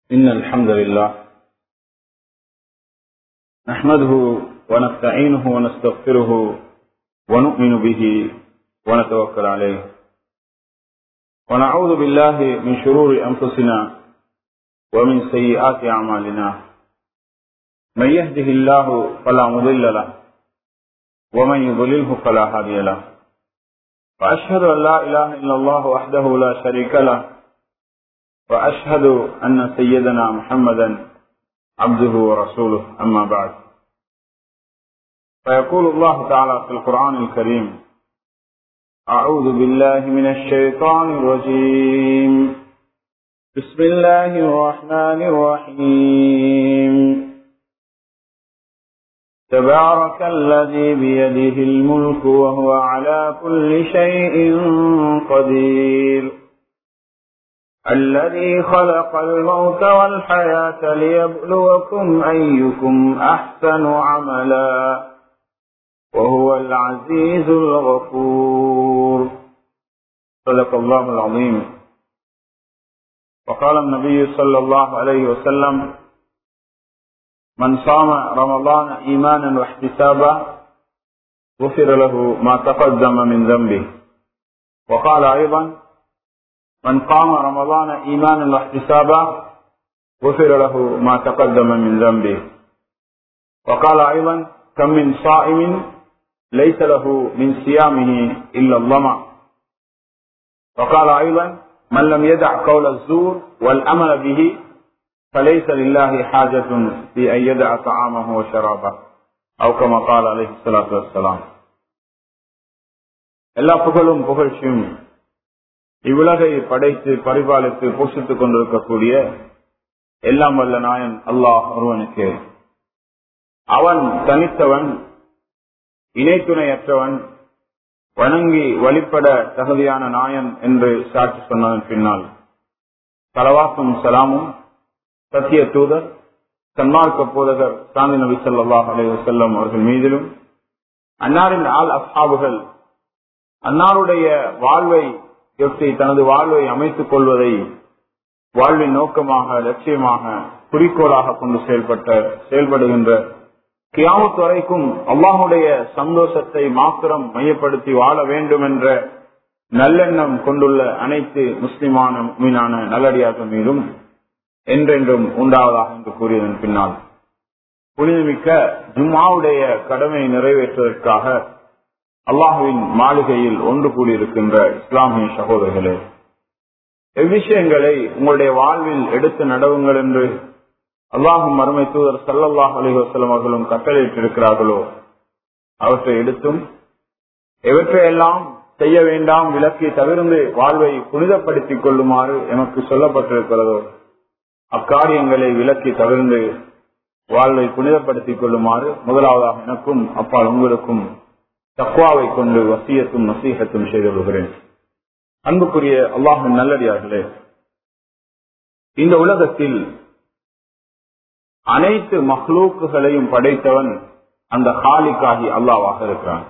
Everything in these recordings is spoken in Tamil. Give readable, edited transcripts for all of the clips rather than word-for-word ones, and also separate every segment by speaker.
Speaker 1: إن الحمد لله نحمده ونستعينه ونستغفره ونؤمن به ونتوكل عليه ونعوذ بالله من شرور أنفسنا ومن سيئات أعمالنا من يهده الله فلا مضل له ومن يضلله فلا هادي له وأشهد أن لا إله إلا الله وحده لا شريك له وأشهد أن سيدنا محمدا عبده ورسوله أما بعد فيقول الله تعالى في القرآن الكريم أعوذ بالله من الشيطان الرجيم بسم الله الرحمن الرحيم تبارك الذي بيده الملك وهو على كل شيء قدير الذي خلق الموت والحياة ليبلوكم أيكم أحسن عملا وهو العزيز الغفور صدق الله العظيم. وقال النبي صلى الله عليه وسلم من صام رمضان إيمانا واحتسابا غفر له ما تقدم من ذنبه. وقال أيضا من قام رمضان إيمانا واحتسابا غفر له ما تقدم من ذنبه. وقال أيضا كم من صائم ليس له من صيامه إلا الظمأ. وقال أيضا من لم يدع قول الزور والأمل به فليس لله حاجة في أن يدع طعامه وشرابه أو كما قال عليه الصلاة والسلام. எல்லா புகழும் புகழ்ச்சியும் இவ்வுலகை படைத்து பரிபாலித்து போஷித்துக் கொண்டிருக்கக்கூடிய எல்லாம் வல்ல நாயன் அல்லாஹ் ஒருவனுக்கு. அவன் தனித்தவன், இணைத்துணையற்றவன், வணங்கி வழிபட தகுதியான நாயன் என்று சாட்சி சொன்னதன் பின்னால் ஸலவாத்தும் ஸலாமும் சத்திய தூதர் சன்மார்க்க போதகர் சாந்தி நபி ஸல்லல்லாஹு அலைஹி வஸல்லம் அவர்கள் மீதிலும் அன்னாரின் ஆல் அஸ்ஹாபுகள் அன்னாருடைய வாழ்வை எப்படி தனது வாழ்வை அமைத்துக் கொள்வதை வாழ்வின் நோக்கமாக லட்சியமாக குறிக்கோளாக கொண்டு செயல்படுகின்ற கியாமத் வரைக்கும் அல்லாஹுடைய சந்தோஷத்தை மாத்திரம் மையப்படுத்தி வாழ வேண்டும் என்ற நல்லெண்ணம் கொண்டுள்ள அனைத்து முஸ்லிமான மீனான நல்லடியார்கள் மீதும் என்றென்றும் உண்டாவதாக என்று கூறியதன் பின்னால் புனிதமிக்க ஜும்ஆவுடைய கடமையை நிறைவேற்றுவதற்காக அல்லாஹுவின் மாளிகையில் ஒன்று கூடியிருக்கின்ற இஸ்லாமிய சகோதரர்களே, எவ்விஷயங்களை உங்களுடைய வாழ்வில் எடுத்து நடவுங்கள் என்று அல்லாஹும் மறுமை தூதர் ஸல்லல்லாஹு அலைஹி வஸல்லம் அவர்களும் கட்டளையிட்டிருக்கிறார்களோ அவற்றை எடுத்தும் எவற்றையெல்லாம் செய்ய வேண்டாம் விலக்கி தவிர்த்து வாழ்வை புனிதப்படுத்திக் கொள்ளுமாறு எமக்கு சொல்லப்பட்டிருக்கிறதோ அக்காரியங்களை விலக்கி தவிர்த்து வாழ்வை புனிதப்படுத்திக் கொள்ளுமாறு முதலாவதாக எனக்கும் அப்பால் உங்களுக்கும் தக்வாவை கொண்டு வசியத்தும் நசீஹத்தும் செய்து கொள்கிறேன். அன்புக்குரிய அல்லாஹ்வின் நல்லடியார்களே, இந்த உலகத்தில் அனைத்து மக்லூக்குகளையும் படைத்தவன் அந்த காலிக்காகி அல்லாஹ்வாக இருக்கிறான்.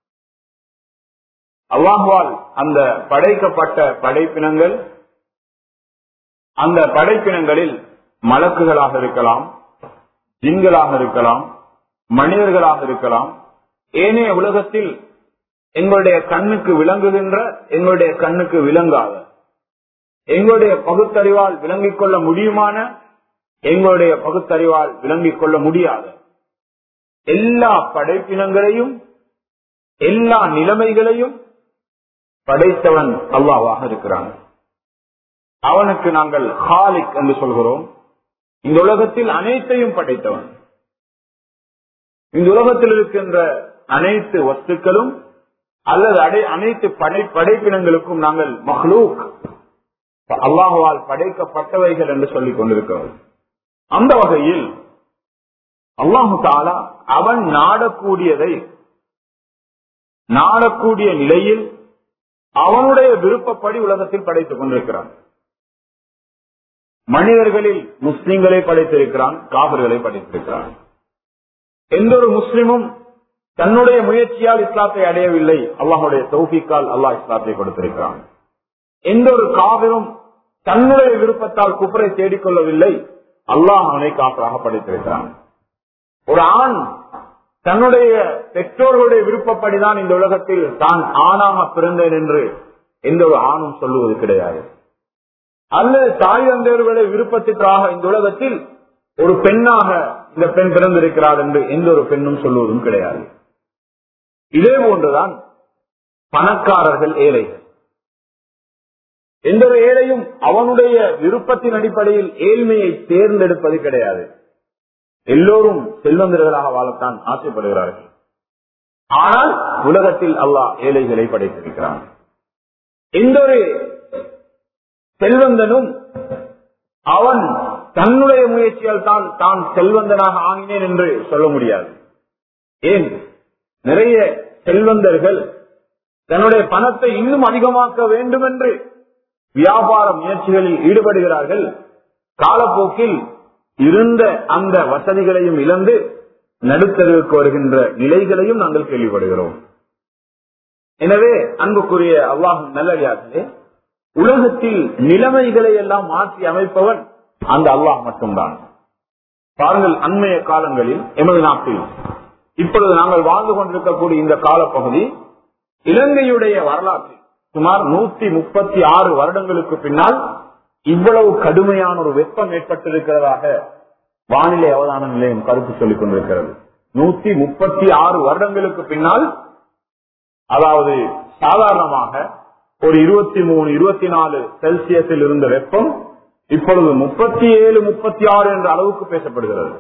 Speaker 1: அல்லாஹ்வால் அந்த படைக்கப்பட்ட படைப்பினங்கள், அந்த படைப்பினங்களில் மலக்குகளாக இருக்கலாம், ஜின்களாக இருக்கலாம், மனிதர்களாக இருக்கலாம், ஏனைய உலகத்தில் எங்களுடைய கண்ணுக்கு விளங்குகின்ற, எங்களுடைய கண்ணுக்கு விளங்காத, எங்களுடைய பகுத்தறிவால் விளங்கிக் கொள்ள முடியுமான, எங்களுடைய பகுத்தறிவால் விளங்கிக் கொள்ள முடியாத எல்லா படைப்பினங்களையும் எல்லா நிலைமைகளையும் படைத்தவன் அல்லாஹ்வாக இருக்கிறான். அவனுக்கு நாங்கள் காலிக் என்று சொல்கிறோம். இந்த உலகத்தில் அனைத்தையும் படைத்தவன். இந்த உலகத்தில் இருக்கின்ற அனைத்து வஸ்துக்களும் அல்லது அனைத்து படைப்பினங்களுக்கும் நாங்கள் மஹ்லூக், அல்லாஹ்வால் படைக்கப்பட்டவைகள் என்று சொல்லிக் கொண்டிருக்கிறோம். அந்த வகையில் அல்லாஹு தஆலா அவன் நாடக்கூடியதை நாடக்கூடிய நிலையில் அவனுடைய விருப்பப்படி உலகத்தில் படைத்துக் கொண்டிருக்கிறான். மனிதர்களில் முஸ்லிம்களை படைத்திருக்கிறான், காபிர்களை படைத்திருக்கிறான். எந்த ஒரு முஸ்லிமும் தன்னுடைய முயற்சியால் இஸ்லாத்தை அடையவில்லை, அல்லாஹுடைய தௌஃபீக்கால் அல்லாஹ் இஸ்லாத்தை கொடுத்திருக்கிறான். எந்த ஒரு காபிரும் தன்னுடைய விருப்பத்தால் குஃப்ரை தேடிக்கொள்ளவில்லை, அல்லாஹ் அவனை காஃபிராக படைத்திருக்கிறான். ஒரு ஆண் தன்னுடைய பெற்றோர்களுடைய விருப்பப்படிதான் இந்த உலகத்தில் தான் ஆணாக பிறந்தேன் என்று எந்த ஒரு ஆணும் சொல்லுவது கிடையாது. அல்லது தாய் தந்தையர்களுடைய விருப்பத்திற்காக இந்த உலகத்தில் ஒரு பெண்ணாக இந்த பெண் பிறந்திருக்கிறார் என்று எந்த ஒரு பெண்ணும் சொல்லுவதும் கிடையாது. இதே போன்றுதான் பணக்காரர்கள், ஏழைகள். எந்த ஒரு ஏழையும் அவனுடைய விருப்பத்தின் அடிப்படையில் ஏழ்மையை தேர்ந்தெடுப்பது கிடையாது. எல்லோரும் செல்வந்தர்களாக வாழத்தான் ஆசைப்படுகிறார்கள். ஆனால் உலகத்தில் அல்லாஹ் ஏழைகளை படைத்திருக்கிறான். எந்த ஒரு செல்வந்தனும் அவன் தன்னுடைய முயற்சியால் தான் செல்வந்தனாக ஆகினேன் என்று சொல்ல முடியாது. ஏன்? நிறைய செல்வந்தர்கள் தன்னுடைய பணத்தை இன்னும் அதிகமாக்க வேண்டும் என்று வியாபார முயற்சிகளில் ஈடுபடுகிறார்கள். காலப்போக்கில் இருந்த அந்த வசதிகளையும் இழந்து நடுத்தருக்கு வருகின்ற நிலைகளையும் நாங்கள் கேள்விப்படுகிறோம். எனவே அன்புக்குரிய அல்லாஹ்வின் நல்லடியார்களே, உலகத்தில் நிலைமைகளை எல்லாம் மாற்றி அமைப்பவன் அந்த அல்லாஹ் மட்டும்தான். பாருங்கள், அண்மைய காலங்களில் எமது நாட்டில் இப்பொழுது நாங்கள் வாழ்ந்து கொண்டிருக்கக்கூடிய இந்த காலப்பகுதி இலங்கையுடைய வரலாற்றில் சுமார் 136 வருடங்களுக்கு பின்னால் இவ்வளவு கடுமையான ஒரு வெப்பம் ஏற்பட்டிருக்கிறதாக வானிலை அவதான நிலையம் கருத்து சொல்லிக் கொண்டிருக்கிறது. 136 வருடங்களுக்கு பின்னால், அதாவது சாதாரணமாக ஒரு 23, 24 செல்சியஸில் இருந்த வெப்பம் இப்பொழுது 37, 36 என்ற அளவுக்கு பேசப்படுகிறது.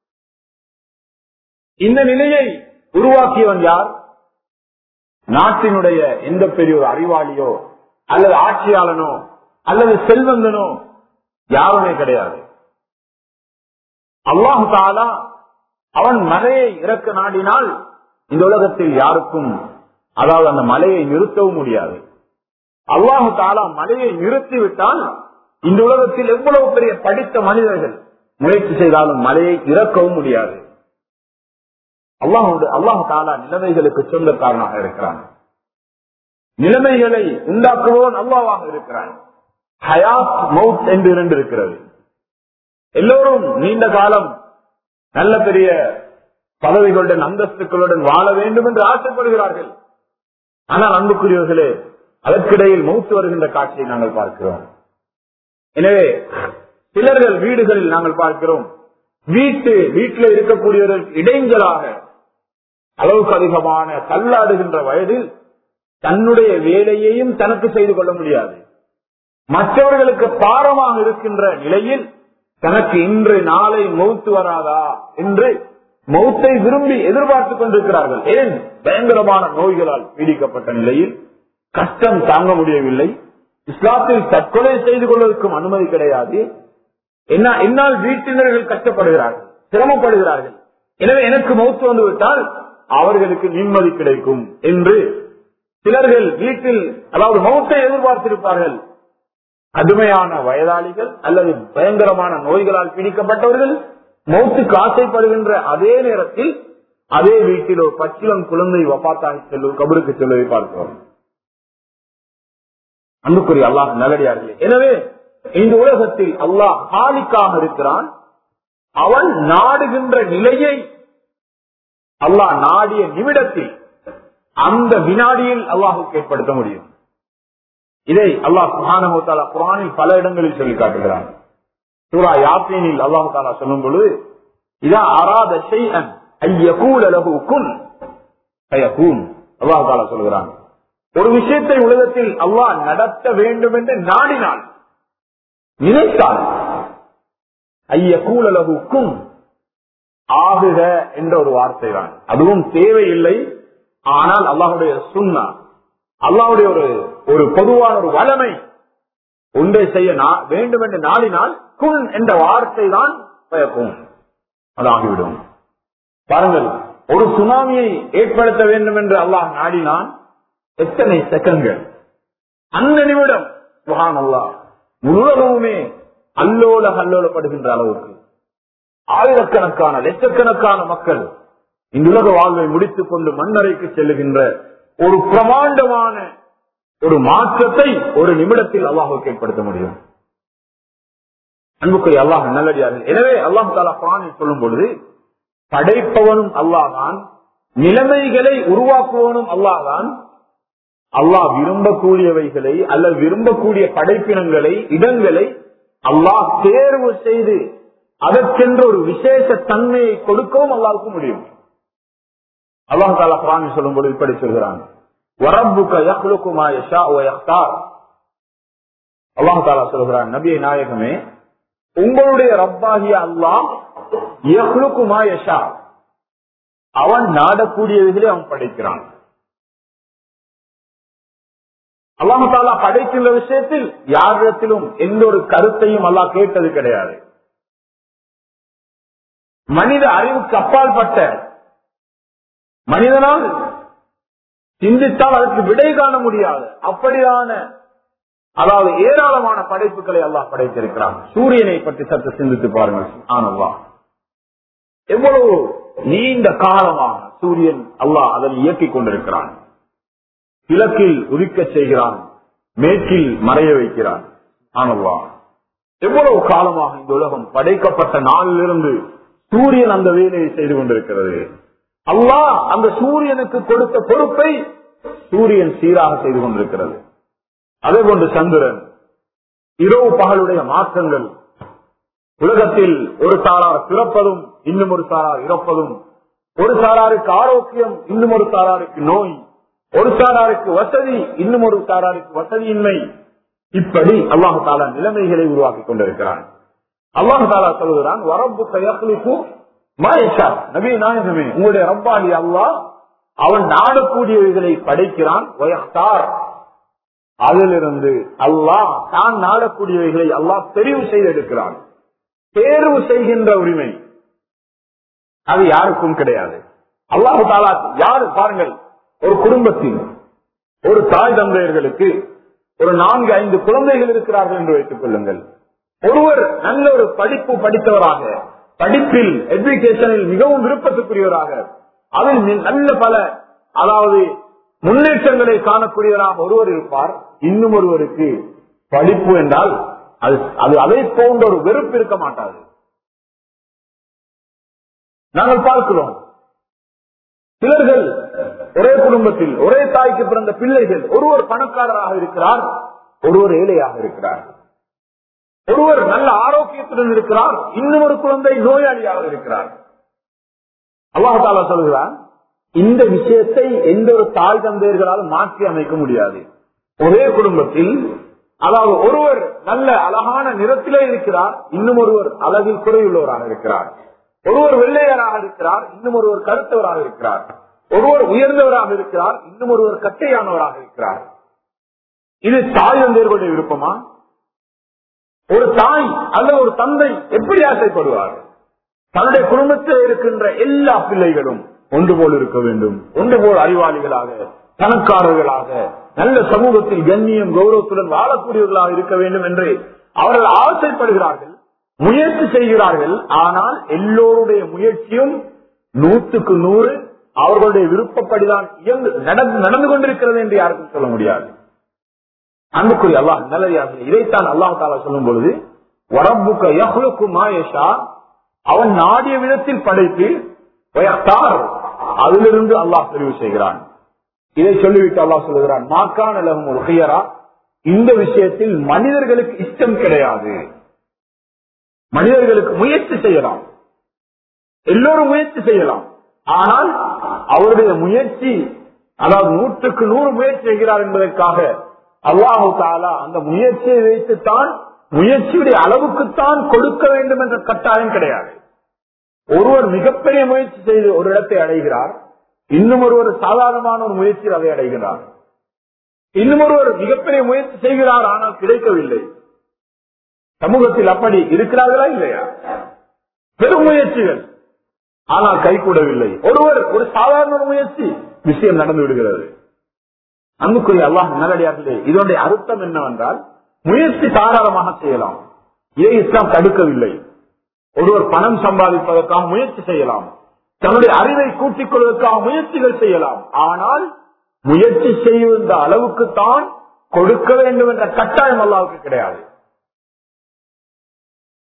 Speaker 1: இந்த நிலையை உருவாக்கியவன் யார்? நாட்டினுடைய எந்த பெரிய ஒரு அறிவாளியோ அல்லது ஆட்சியாளனோ அல்லது செல்வந்தனோ யாருமே கிடையாது. அல்லாஹ் தஆலா அவன் மலையை இறக்க நாடினால் இந்த உலகத்தில் யாருக்கும், அதாவது அந்த மலையை நிறுத்தவும் முடியாது. அல்லாஹ் தஆலா மலையை நிறுத்திவிட்டால் இந்த உலகத்தில் எவ்வளவு பெரிய படித்த மனிதர்கள் முயற்சி செய்தாலும் மலையை இறக்கவும் முடியாது. அல்லாஹ் தஆலா நிலைமைகளுக்கு சொந்தக்காரனாக இருக்கிறான். நிலைமைகளை உண்டாக்குபவன் அல்லாஹ்வாக இருக்கிறான். ஹயாத், மவுத் என்று 2 இருக்கிறது. எல்லோரும் நீண்ட காலம் நல்ல பெரிய பதவிகளுடன் அந்தஸ்துகளுடன் வாழ வேண்டும் என்று ஆசைப்படுகிறார்கள். ஆனால் அன்புக்குரியவர்களே, அதற்கிடையில் மவுத் வருகின்ற காட்சியை நாங்கள் பார்க்கிறோம். எனவே சிலர்கள் வீடுகளில் நாங்கள் பார்க்கிறோம், வீட்டில் இருக்கக்கூடியவர்கள் இடைஞ்சலாக அளவுக்கு அதிகமான தள்ளாடுகின்ற வயதில் தன்னுடைய வேலையையும் தனக்கு செய்து கொள்ள முடியாது. மற்றவர்களுக்கு பாரமாக இருக்கின்ற நிலையில் தனக்கு இன்று நாளை மௌத்து வராதா என்று மௌத்தை விரும்பி எதிர்பார்த்துக் கொண்டிருக்கிறார்கள். ஏன்? பயங்கரமான நோய்களால் பீடிக்கப்பட்ட நிலையில் கஷ்டம் தாங்க முடியவில்லை. இஸ்லாத்தில் தற்கொலை செய்து கொள்வதற்கும் அனுமதி கிடையாது. என்னால் வீட்டினர்கள் கஷ்டப்படுகிறார்கள், சிரமப்படுகிறார்கள். எனவே எனக்கு மௌத்து வந்துவிட்டால் அவர்களுக்கு நிம்மதி கிடைக்கும் என்று சிலர்கள் வீட்டில், அதாவது மௌத்தை எதிர்பார்த்திருப்பார்கள். கடுமையான வயதாளிகள் அல்லது பயங்கரமான நோய்களால் பீடிக்கப்பட்டவர்கள் மௌத்துக்கு ஆசைப்படுகின்ற அதே நேரத்தில் அதே வீட்டில் ஒரு பச்சிளம் குழந்தை வஃபாத்தாகி செல்லும் கபருக்கு செல்வதை பார்க்கிறோம். அன்புக்குரிய அல்லாஹ் நல்லடியார்களே, எனவே இந்த உலகத்தில் அல்லாஹ் காலிக்காக இருக்கிறான். அவன் நாடுகின்ற நிலையை அல்லாஹ் நாடிய நிமிடத்தில் அந்த வினாடியில் அல்லாஹுக்கு ஏற்படுத்த முடியும். இதை அல்லாஹ் சுப்ஹானஹு வ தஆலா குர்ஆனில் பல இடங்களில் சொல்லி காட்டுகிறான். சூரா யாசீனில் அல்லாஹ் தஆலா சொல்லும் பொழுது, இதா அராத ஷைஅன் அய்யகூல லஹு குன் ஃபயகூன், அல்லாஹ் தஆலா சொல்கிறான், ஒரு விஷயத்தை உலகத்தில் அல்லாஹ் நடத்த வேண்டும் என்று நாடினால், நினைத்தால், ஐயகூல லஹு குன், ஆகுக என்ற ஒரு வார்த்தை தான். அதுவும் தேவையில்லை. ஆனால் அல்லாஹ்வுடைய சுன்னா, அல்லாஹ்வுடைய ஒரு பொதுவான ஒரு வளமை, ஒன்றை செய்ய வேண்டும் என்று நாடினால் குன் என்ற வார்த்தை தான் பயக்கும், அது ஆகிவிடும். பாருங்கள், ஒரு சுனாமியை ஏற்படுத்த வேண்டும் என்று அல்லாஹ் நாடினான். எத்தனை செகண்ட்கள், அந்த நிமிடம் சுப்ஹானல்லாஹ் உலகமுமே அல்லோல கல்லோலப்படுகின்ற அளவுக்கு ஆயிரக்கணக்கான லட்சக்கணக்கான மக்கள் இந்த உலக வாழ்வை முடித்துக் கொண்டு மண்ணறைக்கு செல்லுகின்ற ஒரு பிரமாண்டமான ஒரு மாற்றத்தை ஒரு நிமிடத்தில் அல்லாஹ்வுக்கு ஏற்படுத்த முடியும். அன்புக்குரிய அல்லாஹ் நல்லடியார்கள். எனவே அல்லாஹ் தஆலா குர்ஆனில் சொல்லும் பொழுது படைப்பவனும் அல்லாஹ்தான், நிலைமைகளை உருவாக்குவனும் அல்லாஹ்தான். அல்லாஹ் விரும்பக்கூடியவைகளை அல்லது விரும்பக்கூடிய படைப்பினங்களை, இடங்களை அல்லாஹ் தேர்வு செய்து அதற்கென்று ஒரு விசேஷ தன்மையை கொடுக்கவும் அல்லாஹ்வுக்கு முடியும். அல்லாஹ் தஆலா குர்ஆனில் சொல்லும் பொழுது இப்படி சொல்கிறான், வரப்புக யக்லுகு மா யஷாஉ வ யக்தார். அல்லாஹ் தஆலா சொல்கிறான், நபியே நாயகமே, உங்களுடைய ரப்பாகிய அல்லாஹ் யக்லுகு மா யஷா, அவன் நாடக்கூடியவைகளை அவன் படைக்கிறான். அல்லாஹ் தஆலா படைக்கின்ற விஷயத்தில் யாரிடத்திலும் எந்த ஒரு கருத்தையும் அல்லாஹ் கேட்டது கிடையாது. மனித அறிவுக்கு அப்பாற்பட்ட, மனிதனால் சிந்தித்தால் அதற்கு விடை காண முடியாது அப்படியான, அதாவது ஏராளமான படைப்புகளை அல்லாஹ் படைத்திருக்கிறான். சூரியனை பற்றி சற்று சிந்தித்து பாருங்கள். சுப்ஹானல்லாஹ், எவ்வளவு நீண்ட காலமாக சூரியன் அல்லாஹ் அதனை இயக்கிக் கொண்டிருக்கிறான். கிழக்கில் உதிக்க செய்கிறான், மேற்கில் மறைய வைக்கிறான். சுப்ஹானல்லாஹ், எவ்வளவு காலமாக இந்த உலகம் படைக்கப்பட்ட நாளிலிருந்து சூரியன் அந்த வேலையை செய்து கொண்டிருக்கிறது. அல்லாஹ் அந்த சூரியனுக்கு கொடுத்த பொறுப்பை சூரியன் சீராக செய்து கொண்டிருக்கிறது. அதே போன்று சந்திரன், இரவு பகலுடைய மாற்றங்கள், உலகத்தில் ஒரு சாரார் பிறப்பதும் இன்னும் ஒரு சாரார் இறப்பதும், ஒரு சாராருக்கு ஆரோக்கியம் இன்னும் ஒரு சாராருக்கு நோய், ஒரு சாராருக்கு வசதி இன்னும் ஒரு சாராருக்கு வசதியின்மை, இப்படி அல்லாஹ் தஆலா நிலைமைகளை உருவாக்கி கொண்டிருக்கிறான். அல்லாஹ் தஆலா சொல்கிறான், வரப்புக யக்லுகு மா யஷா. நபி நாயகமே, உங்களுடைய ரப்பாகி அல்லாஹ் அவன் நாடக்கூடியவைகளை படைக்கிறான். வ யக்தார், அதிலிருந்து அல்லாஹ் தான் நாடக்கூடியவைகளை அல்லாஹ் தெரிவு செய்தெடுக்கிறான். தேர்வு செய்கின்ற உரிமை அது யாருக்கும் கிடையாது. அல்லாஹ் தஆலா யாரு பாருங்கள், ஒரு குடும்பத்தில் ஒரு தாய் தந்தையர்களுக்கு ஒரு 4-5 குழந்தைகள் இருக்கிறார்கள் என்று வைத்துக் கொள்ளுங்கள். ஒருவர் நல்ல ஒரு படிப்பு படித்தவராக, படிப்பில் எஜுகேஷனில் மிகவும் விருப்பத்துக்குரியவராக, அதில் நல்ல பல, அதாவது முன்னேற்றங்களை காணக்கூடியவராக ஒருவர் இருப்பார். இன்னும் ஒருவருக்கு படிப்பு என்றால் அது அதை போன்ற ஒரு வெறுப்பு இருக்க மாட்டாது. நாங்கள் பார்க்கிறோம், சிலர்கள் ஒரே குடும்பத்தில் ஒரே தாய்க்கு பிறந்த பிள்ளைகள், ஒருவர் பணக்காரராக இருக்கிறார், ஒருவர் ஏழையாக இருக்கிறார். ஒருவர் நல்ல ஆரோக்கியத்துடன் இருக்கிறார், இன்னும் ஒரு குழந்தை நோயாளியாக இருக்கிறார். அல்லாஹ் தஆலா சொல்கிறான், இந்த விஷயத்தை எந்த ஒரு தாய் தந்தையர்களால் மாற்றி அமைக்க முடியாது. ஒரே குடும்பத்தில், அதாவது ஒருவர் நல்ல அழகான நிறத்திலே இருக்கிறார், இன்னும் ஒருவர் அழகில் குறையுள்ளவராக இருக்கிறார். ஒருவர் வெள்ளையராக இருக்கிறார், இன்னும் ஒருவர் கருத்தவராக இருக்கிறார். ஒருவர் உயர்ந்தவராக இருக்கிறார், இன்னும் ஒருவர் கட்டையானவராக இருக்கிறார். இது தாய் தந்தையர்களுடைய விருப்பமா? ஒரு தாய் அல்லது ஒரு தந்தை எப்படி ஆசைப்படுவார்? தன்னுடைய குடும்பத்தில் இருக்கின்ற எல்லா பிள்ளைகளும் ஒன்று போல் இருக்க வேண்டும், ஒன்று போல் அறிவாளிகளாக, பணக்காரர்களாக, நல்ல சமூகத்தில் கண்ணியம் கௌரவத்துடன் வாழக்கூடியவர்களாக இருக்க வேண்டும் என்று அவர்கள் ஆசைப்படுகிறார்கள், முயற்சி செய்கிறார்கள். ஆனால் எல்லோருடைய முயற்சியும் 100க்கு 100 அவர்களுடைய விருப்பப்படிதான் நடந்து கொண்டிருக்கிறது என்று யாருக்கும் சொல்ல முடியாது. அன்புக்குரிய அல்லாஹ் நல்லதார்கள், இதைத்தான் அல்லாஹ் தஆலா சொல்லும் பொழுது, வரப்புக யக்லுகு மா யஷா, அவன் நாடிய விதத்தில் படைத்து வ யக்தார், அதிலிருந்து அல்லாஹ் தெரிவு செய்கிறான். இதை சொல்லிவிட்டு அல்லாஹ் சொல்லுகிறான், மா கான லஹுமுல் ஹியரா, இந்த விஷயத்தில் மனிதர்களுக்கு இஷ்டம் கிடையாது. மனிதர்களுக்கு முயற்சி செய்யலாம், எல்லோரும் முயற்சி செய்யலாம். ஆனால் அவருடைய முயற்சி, அதாவது 100க்கு 100 முயற்சி செய்கிறார் என்பதற்காக அல்லாஹு தஆலா அந்த முயற்சியை வைத்துத்தான், முயற்சியுடைய அளவுக்குத்தான் கொடுக்க வேண்டும் என்ற கட்டாயம் கிடையாது. ஒருவர் மிகப்பெரிய முயற்சி செய்து ஒரு இடத்தை அடைகிறார், இன்னும் ஒருவர் சாதாரணமான ஒரு முயற்சியில் அதை அடைகிறார். இன்னும் ஒருவர் மிகப்பெரிய முயற்சி செய்கிறார், ஆனால் கிடைக்கவில்லை. சமூகத்தில் அப்படி இருக்கிறார்களா இல்லையா? பெரும் முயற்சிகள் ஆனால் கைகூடவில்லை. ஒருவர் ஒரு சாதாரண முயற்சி, விஷயம் நடந்து விடுகிறது. அன்புக்குரிய அல்லாஹ் நல்லடியார்களே, இதனுடைய அர்த்தம் என்னவென்றால், முயற்சி தாராளமாக செய்யலாம், இதை இஸ்லாம் தடுக்கவில்லை. ஒருவர் பணம் சம்பாதிப்பதற்காக முயற்சி செய்யலாம், தன்னுடைய அறிவை கூட்டிக் கொள்வதற்காக முயற்சிகள் செய்யலாம். ஆனால் முயற்சி செய்கின்ற அளவுக்குத்தான் கொடுக்க வேண்டும் என்ற கட்டாயம் அல்லாஹ்வுக்கு கிடையாது.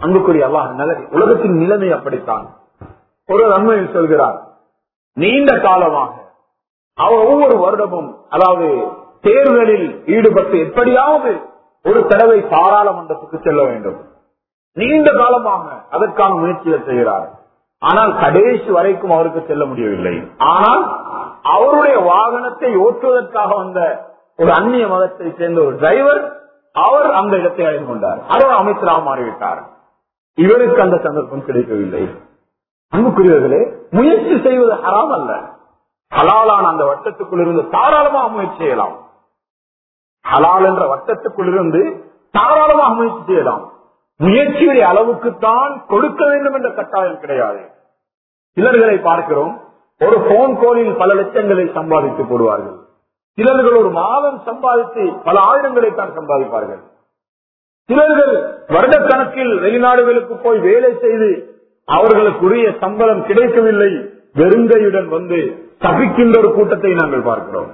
Speaker 1: அன்புக்குரிய அல்லாஹ் நல்லது. உலகத்தின் நிலைமை அப்படித்தான். ஒரு நன்மையில் சொல்கிறார், நீண்ட காலமாக அவர் ஒவ்வொரு வருடமும் அதாவது தேர்தலில் ஈடுபட்டு எப்படியாவது ஒரு தடவை பாராளுமன்றத்துக்கு செல்ல வேண்டும். நீண்ட காலமாக அதற்கான முயற்சிகள் செய்கிறார். ஆனால் கடைசி வரைக்கும் அவருக்கு செல்ல முடியவில்லை. ஆனால் அவருடைய வாகனத்தை ஓட்டுவதற்காக வந்த ஒரு அந்நிய மதத்தை சேர்ந்த ஒரு டிரைவர், அவர் அந்த இடத்தை அடைந்து கொண்டார். அவர் அமைச்சராக மாறிவிட்டார். இவருக்கு அந்த சந்தர்ப்பம் கிடைக்கவில்லை. அன்புக்குரியவர்களே, முயற்சி செய்வது ஹராம் அல்ல. ஹலாலான அந்த வட்டத்துக்குள் இருந்து தாராளமாக முயற்சி செய்யலாம். ஹலால் என்ற வட்டத்துக்குள் இருந்து தாராளமாக முயற்சி செய்யலாம். முயற்சியுடைய அளவுக்குத்தான் கொடுக்க வேண்டும் என்ற கட்டாயம் கிடையாது. சிலர்களை பார்க்கிறோம், ஒரு போன் கோலில் பல லட்சங்களை சம்பாதித்து போடுவார்கள். சிலர்கள் ஒரு மாதம் சம்பாதித்து பல ஆயிரங்களை தான் சம்பாதிப்பார்கள். சிலர்கள் வருடக்கணக்கில் வெளிநாடுகளுக்கு போய் வேலை செய்து அவர்களுக்குரிய சம்பளம் கிடைக்கவில்லை, வெறுங்கையுடன் வந்து தப்பிக்கின்ற ஒரு கூட்டத்தை நாங்கள் பார்க்கிறோம்.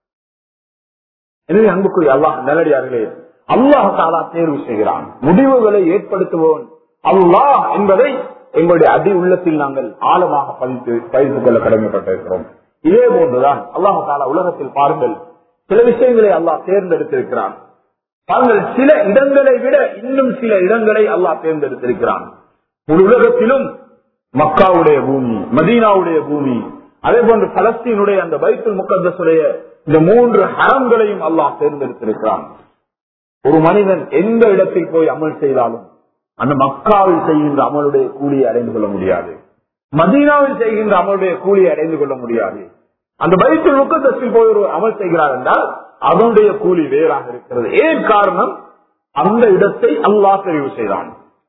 Speaker 1: எனவே அன்புக்குரிய அல்லாஹ் நல்லடியார்களே, அல்லாஹ் தஆலா தேர்வு செய்கிறான். முடிவுகளை ஏற்படுத்துவோன் அல்லாஹ் என்பதை எங்களுடைய அடி உள்ளத்தில் நாங்கள் ஆழமாக பதித்துக் கொள்ள கடமைப்பட்டிருக்கிறோம். இதே போன்றுதான் அல்லாஹ் தஆலா உலகத்தில் பாருங்கள், சில விஷயங்களை அல்லாஹ் தேர்ந்தெடுத்திருக்கிறான். பாருங்கள், சில இடங்களை விட இன்னும் சில இடங்களை அல்லாஹ் தேர்ந்தெடுத்திருக்கிறான். ஒரு உலகத்திலும் மக்காவுடைய பூமி, மதீனாவுடைய பூமி, அதே போன்று பலஸ்தீனுடைய அந்த பைத்துல் முகத்தஸுடைய இந்த 3 ஹரம்களையும் அல்லாஹ் தேர்ந்தெடுத்திருக்கிறான். ஒரு மனிதன் எந்த இடத்தில் போய் அமல் செய்தாலும் அந்த மக்காவில் செய்கின்ற அமலுடைய கூலியை அடைந்து கொள்ள முடியாது, மதீனாவில் செய்கின்ற அமலுடைய கூலியை அடைந்து கொள்ள முடியாது. அந்த பைத்துல் முகத்தஸில் போய் ஒரு அமல் செய்கிறார் என்றால் அதனுடைய கூலி வேறாக இருக்கிறது. ஏன் காரணம்? அந்த இடத்தை அல்லாஹ் தெரிவு செய்தான்.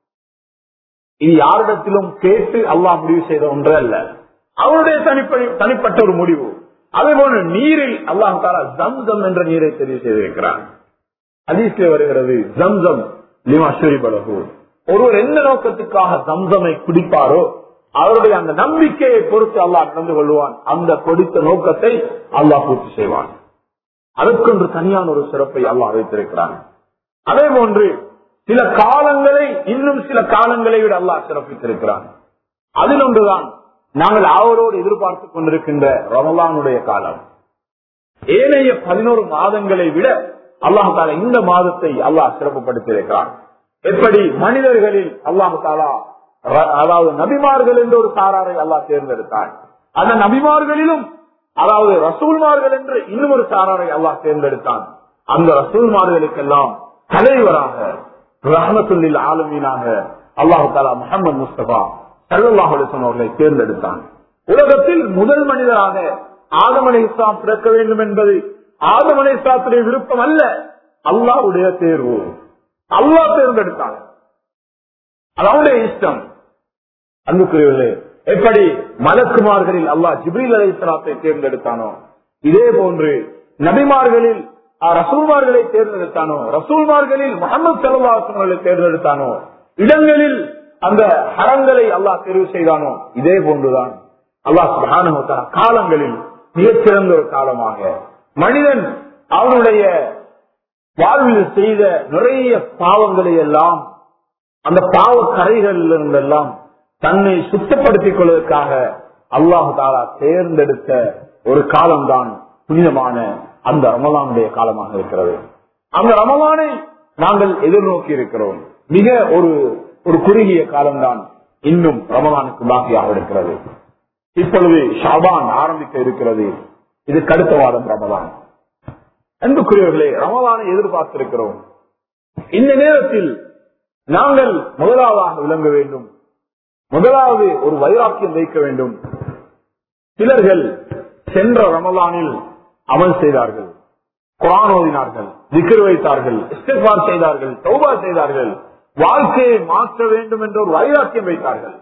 Speaker 1: இது யாரிடத்திலும் கேட்டு அல்லாஹ் முடிவு செய்த ஒன்று அல்ல, அவருடைய தனிப்பட்ட ஒரு முடிவு. அதே போல நீரில் அல்லாஹ் தஆலா ஜம்சம் என்ற நீரை தெரிவு செய்திருக்கிறார். ஹதீஸிலே வருகிறது, ஜம்சம் லிமா ஷுரிப லஹு. ஒருவர் எந்த நோக்கத்துக்காக ஜம்சமை குடிப்பாரோ அவருடைய அந்த நம்பிக்கையை பொறுத்து அல்லாஹ் நடந்து கொள்வான். அந்த கொடுத்த நோக்கத்தை அல்லாஹ் பூர்த்தி செய்வான். அதற்கொன்று தனியான ஒரு சிறப்பை அல்லாஹ் வைத்திருக்கிறான். அதே போன்று சில காலங்களை இன்னும் சில காலங்களை விட அல்லாஹ் சிறப்பித்திருக்கிறான். அதில் ஒன்றுதான் நாங்கள் அவரோடு எதிர்பார்த்துக் கொண்டிருக்கின்ற ரமலானுடைய காலம். ஏனைய 11 மாதங்களை விட அல்லாஹ் தஆலா இந்த மாதத்தை அல்லாஹ் சிறப்புப்படுத்தியிருக்கிறான். எப்படி மனிதர்களில் அல்லாஹ் தஆலா அதாவது நபிமார்கள் என்ற ஒரு சாராரை அல்லாஹ் தேர்ந்தெடுத்தான். அந்த நபிமார்களிலும் அதாவது ரசூல்மார்கள் என்று இன்னும் ஒரு சாராரை அல்லாஹ் தேர்ந்தெடுத்தான். அந்த ரசூல்மார்களுக்கெல்லாம் தலைவராக ரஹ்மத்துல் லில் ஆலமீனாக அல்லாஹ் தஆலா முஹம்மது முஸ்தபா ஸல்லல்லாஹு அலைஹி வஸல்லம் அவர்களை தேர்ந்தெடுத்தான். உலகத்தில் முதல் மனிதராக ஆதம் அலைஹிஸ்ஸலாம் பிறக்க வேண்டும் என்பது ஆதம் அலைஹிஸ்ஸலாத்துடைய விருப்பம் அல்ல, அல்லாஹ்வுடைய தேர்வு. அல்லாஹ் தேர்ந்தெடுத்தான், அவருடைய இஷ்டம். அன்புக்குரியவர்களே, எப்படி மலக்குமார்களில் அல்லாஹ் ஜிப்ரீல் அலைஹிஸ்ஸலாத்தை தேர்ந்தெடுத்தானோ இதே போன்று நபிமார்களில் ரசூல்மார்களை தேர்ந்தெடுத்தானோ, ரசூல்மார்களில் முஹம்மது ஸல்லல்லாஹு அலைஹி வஸல்லம் தேர்ந்தெடுத்தானோ, இடங்களில் அந்த ஹரங்களை அல்லாஹ் தெரிவு செய்தானோ இதே போன்றுதான் அல்லாஹ் சுப்ஹானஹு வ தஆலா காலங்களில் மிகச்சிறந்த ஒரு காலமாக மனிதன் அவனுடைய வாழ்வில் செய்த நிறைய பாவங்களை எல்லாம் அந்த பாவ கரைகளில் இருந்தெல்லாம் தன்னை சுத்தப்படுத்திக் கொள்வதற்காக அல்லாஹ் தஆலா தேர்ந்தெடுத்த ஒரு காலம்தான் புனிதமான அந்த ரமலானுடைய காலமாக இருக்கிறது. அந்த ரமலானை நாங்கள் எதிர்நோக்கி இருக்கிறோம். மிக ஒரு குறுகிய காலம்தான் இன்னும் ரமலானுக்கு பாக்கியாக இருக்கிறது. இப்பொழுது ஷாபான் ஆரம்பிக்க இருக்கிறது. இது அடுத்த வாரம் ரமலான். அன்புக்குரியவர்களே, ரமலானை எதிர்பார்த்திருக்கிறோம். இந்த நேரத்தில் நாங்கள் முதலாவதாக விளங்க வேண்டும், முதலாவது ஒரு வைராக்கியம் வைக்க வேண்டும். சிலர்கள் சென்ற ரமலானில் அமல் செய்தார்கள், குர்ஆன் ஓதினார்கள், திக்ர் வைத்தார்கள், இஸ்திக்ஃபார் செய்தார்கள், தௌபா செய்தார்கள், வாழ்க்கையை மாற்ற வேண்டும் என்ற ஒரு வைராக்கியம் வைத்தார்கள்.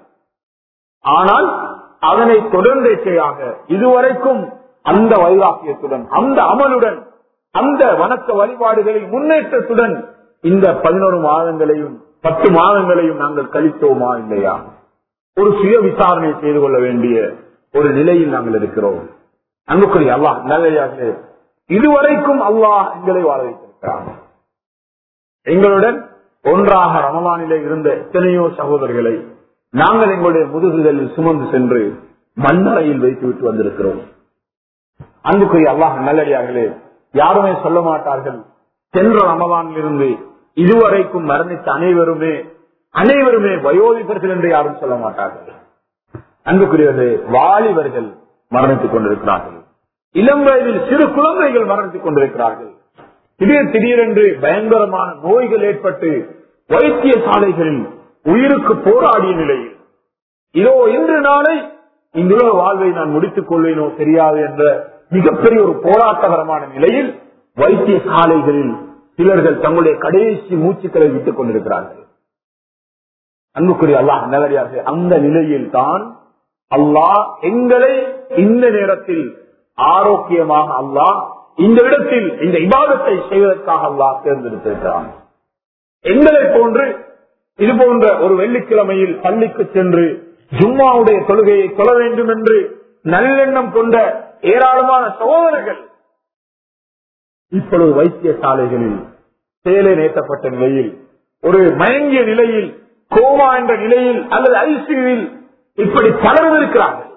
Speaker 1: ஆனால் அதனை தொடர்ந்தேச்சையாக இதுவரைக்கும் அந்த வைராக்கியத்துடன், அந்த அமலுடன், அந்த வணக்க வழிபாடுகளில் முன்னேற்றத்துடன் இந்த 11 மாதங்களையும் 10 மாதங்களையும் நாங்கள் கழித்தோமா இல்லையா? ஒரு சுய விசாரணை செய்து கொள்ள வேண்டிய ஒரு நிலையில் நாங்கள் இருக்கிறோம். அன்புக்குரிய அல்லாஹ் நல்லதாக இதுவரைக்கும் அல்லாஹ் எங்களை வாழ வைத்திருக்கிறார். எங்களுடன் ஒன்றாக ரமலானிலே இருந்த எத்தனையோ சகோதரர்களை நாங்கள் எங்களுடைய முதுகுகளில் சுமந்து சென்று மண்ணறையில் வைத்துவிட்டு வந்திருக்கிறோம். அன்புக்குரிய அல்லாஹ் நல்லடியார்களே, யாருமே சொல்ல மாட்டார்கள் சென்ற ரமலானில் இருந்து இதுவரைக்கும் மரணித்த அனைவருமே வயோதிபர்கள் என்று யாரும் சொல்ல மாட்டார்கள். அன்புக்குரியவர்களே, வாலிபர்கள் மரணித்துக் கொண்டிருக்கிறார்கள். இளம் வயதில் சிறு குழந்தைகள் மரணித்துக் கொண்டிருக்கிறார்கள். திடீரென்று பயங்கரமான நோய்கள் ஏற்பட்டு வைத்தியசாலைகளில் உயிருக்கு போராடிய நிலையில் இதோ இன்று நாளை இந்த வாழ்வை நான் முடித்துக் கொள்வேனோ தெரியாது என்ற மிகப்பெரிய ஒரு போராட்டகரமான நிலையில் வைத்தியசாலைகளில் சிலர்கள் தங்களுடைய கடைசி மூச்சுக்களை விட்டுக் கொண்டிருக்கிறார்கள். அன்புக்குரிய அல்லாஹ் நல்லடியாக அந்த நிலையில் தான் அல்லாஹ் எங்களை இந்த நேரத்தில் ஆரோக்கியமாக அல்லாஹ் இந்த இடத்தில் இந்த இபாதத்தை செய்வதற்காக அல்லாஹ் தேர்ந்தெடுத்திருக்கிறான். எங்களை போன்று இது போன்ற ஒரு வெள்ளிக்கிழமையில் பள்ளிக்கு சென்று ஜும்மாவுடைய தொழுகையை தொழ வேண்டும் என்று நல்லெண்ணம் கொண்ட ஏராளமான சகோதரர்கள் இப்பொழுது வைத்தியசாலைகளில் சேலை நேற்றப்பட்ட நிலையில், ஒரு மயங்கிய நிலையில், கோமா என்ற நிலையில் அல்லது ஐசியூவில் இப்படி பலரும் இருக்கிறார்கள்.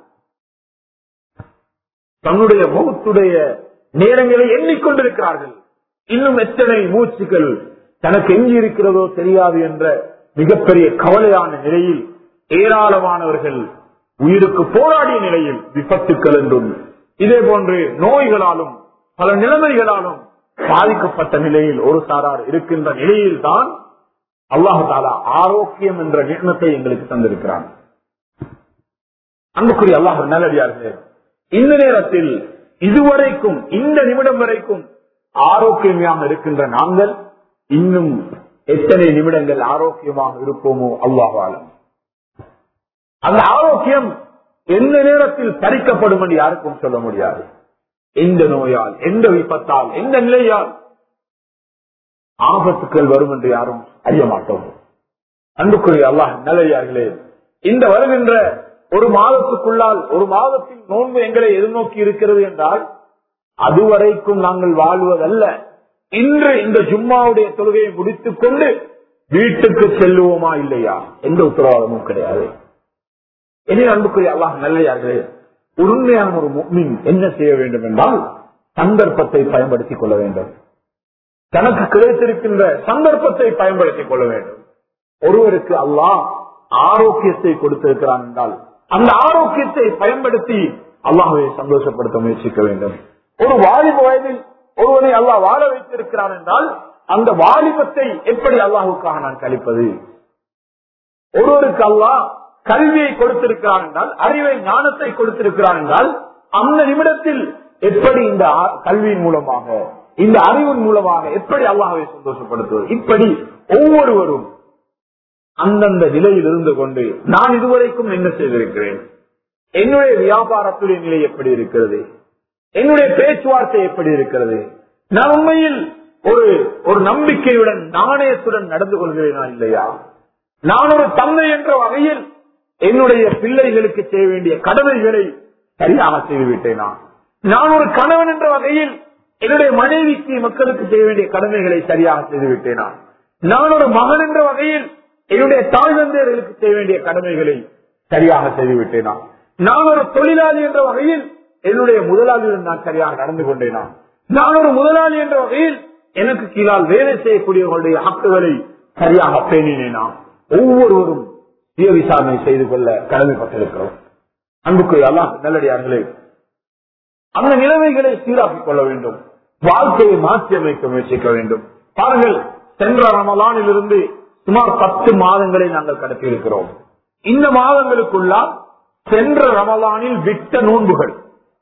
Speaker 1: தன்னுடைய முகத்துடைய நேரங்களை எண்ணிக்கொண்டிருக்கிறார்கள். இன்னும் எத்தனை மூச்சுக்கள் தனக்கு எங்கி இருக்கிறதோ தெரியாது என்ற மிகப்பெரிய கவலையான நிலையில் ஏராளமானவர்கள் உயிருக்கு போராடிய நிலையில் விபத்துக்கள் என்றும் இதே போன்று நோய்களாலும் பல நிலைமைகளாலும் பாதிக்கப்பட்ட நிலையில் ஒரு சாரார் இருக்கின்ற நிலையில் தான் அல்லாஹு தஆலா ஆரோக்கியம் என்ற நியமத்தை எங்களுக்கு தந்திருக்கிறான். அன்புக்குரிய அல்லாஹ் நல்லடியார்களே, இந்த நேரத்தில் இதுவரைக்கும் இந்த நிமிடம் வரைக்கும் ஆரோக்கியமாக இருக்கின்ற நாங்கள் இன்னும் எத்தனை நிமிடங்கள் ஆரோக்கியமாக இருப்போமோ அல்லாஹ் ஆலம். அந்த ஆரோக்கியம் எந்த நேரத்தில் பறிக்கப்படும் என்று யாருக்கும் சொல்ல முடியாது. எந்த நோயால், எந்த விபத்தால், எந்த நிலையால் ஆபத்துக்கள் வரும் என்று யாரும் அறிய மாட்டோம். அன்புக்குரிய அல்லாஹ் நல்லடியார்களே, இந்த வருகின்ற ஒரு மாதத்துக்குள்ளால் ஒரு மாதத்தில் நோன்பு எங்களை எதிர்நோக்கி இருக்கிறது என்றால் அதுவரைக்கும் நாங்கள் வாழ்வதல்ல. இன்று இந்த ஜும்மாவுடைய தொழுகையை முடித்துக் கொண்டு வீட்டுக்கு செல்லுவோமா இல்லையா எந்த உத்தரவாதமும் கிடையாது. எனவே அன்புக்குரிய அல்லாஹ் நல்லடியார்களே, உண்மையான ஒரு முஃமின் என்ன செய்ய வேண்டும் என்றால் சந்தர்ப்பத்தை பயன்படுத்திக் கொள்ள வேண்டும். தனக்கு கிடைத்திருக்கின்ற சந்தர்ப்பத்தை பயன்படுத்திக் கொள்ள வேண்டும். ஒருவருக்கு அல்லாஹ் ஆரோக்கியத்தை கொடுத்திருக்கிறான் என்றால் அந்த ஆரோக்கியத்தை பயன்படுத்தி அல்லாஹ்வை சந்தோஷப்படுத்த முயற்சிக்க வேண்டும். ஒரு வாலிப வயதில் ஒருவனை அல்லாஹ் வாழ வைத்திருக்கிறான் என்றால் அந்த வாலிபத்தை எப்படி அல்லாஹுக்காக நான் கழிப்பது? ஒருவருக்கு அல்லாஹ் கல்வியை கொடுத்திருக்கிறான் என்றால், அறிவை ஞானத்தை கொடுத்திருக்கிறான் என்றால் அந்த நிமிடத்தில் எப்படி இந்த கல்வியின் மூலமாக இந்த அறிவின் மூலமாக எப்படி அல்லாஹ்வை சந்தோஷப்படுத்துவது? இப்படி ஒவ்வொருவரும் அந்தந்த நிலையில் இருந்து கொண்டு நான் இதுவரைக்கும் என்ன செய்திருக்கிறேன், என்னுடைய வியாபாரத்துடைய நிலை எப்படி இருக்கிறது, என்னுடைய பேச்சுவார்த்தை எப்படி இருக்கிறது, நான் உண்மையில் ஒரு நம்பிக்கையுடன் நாணயத்துடன் நடந்து கொள்கிறேனா இல்லையா, நான் ஒரு தந்தை என்ற வகையில் என்னுடைய பிள்ளைகளுக்கு செய்ய வேண்டிய கடமைகளை சரியாக செய்துவிட்டேனா, நான் ஒரு கணவன் என்ற வகையில் என்னுடைய மனைவிக்கு மக்களுக்கு செய்ய வேண்டிய கடமைகளை சரியாக செய்துவிட்டேனா, நான் ஒரு மகன் என்ற வகையில் என்னுடைய தாய் தந்தையர்களுக்கு செய்ய வேண்டிய கடமைகளை சரியாக செய்துவிட்டேனா, நான் ஒரு தொழிலாளி என்ற வகையில் என்னுடைய முதலாளியுடன் நான் சரியாக நடந்து கொண்டேனா, நான் ஒரு முதலாளி என்ற வகையில் எனக்கு கீழால் வேலை செய்யக்கூடியவர்களுடைய ஹக்குகளை சரியாக பேணினேனா. ஒவ்வொருவரும் சுய விசாரணை செய்து கொள்ள கடமைப்பட்டிருக்கிறோம். அன்புக்குரிய அல்லாஹ் நல்லடியார்களே, அந்த நிலைமைகளை சீராக்கிக் கொள்ள வேண்டும். வாழ்க்கையை மாற்றி அமைக்க முயற்சிக்க வேண்டும். பாருங்கள், சென்ற ரமலானில் இருந்து சுமார் 10 மாதங்களை நாங்கள் கடத்தி இருக்கிறோம். இந்த மாதங்களுக்குள்ளால் சென்ற ரமலானில் விட்ட நோன்புகள்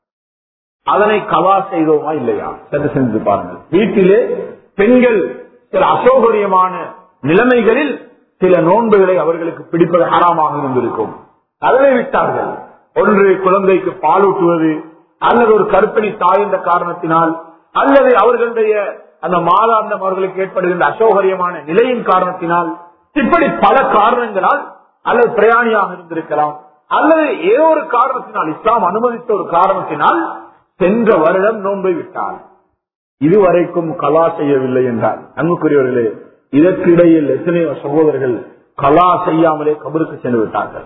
Speaker 1: அதனை கவா செய்தோமா இல்லையா சற்று சென்று பாருங்கள். வீட்டிலே பெண்கள் சில அசௌகரியமான நிலைமைகளில் சில நோன்புகளை அவர்களுக்கு பிடிப்பது ஹராமாக இருந்திருக்கும், அதனை விட்டார்கள். ஒன்று குழந்தைக்கு பாலூட்டுவது, அல்லது ஒரு கர்ப்பிணி தாய் என்ற காரணத்தினால், அல்லது அவர்களுடைய அந்த மாதாந்தம் அவர்களுக்கு ஏற்படுகின்ற அசௌகரியமான நிலையின் காரணத்தினால், இப்படி பல காரணங்களால், அல்லது பிரயாணியாக இருந்திருக்கலாம், அல்லது ஏதோ ஒரு காரணத்தினால், இஸ்லாம் அனுமதித்த ஒரு காரணத்தினால் சென்ற வருடம் நோன்பை விட்டார். இதுவரைக்கும் கலா செய்யவில்லை என்றால், அன்புக்குரியவர்களே, இதற்கிடையில் எத்தனையோ சகோதரர்கள் கலா செய்யாமலே கபருக்கு சென்று விட்டார்கள்.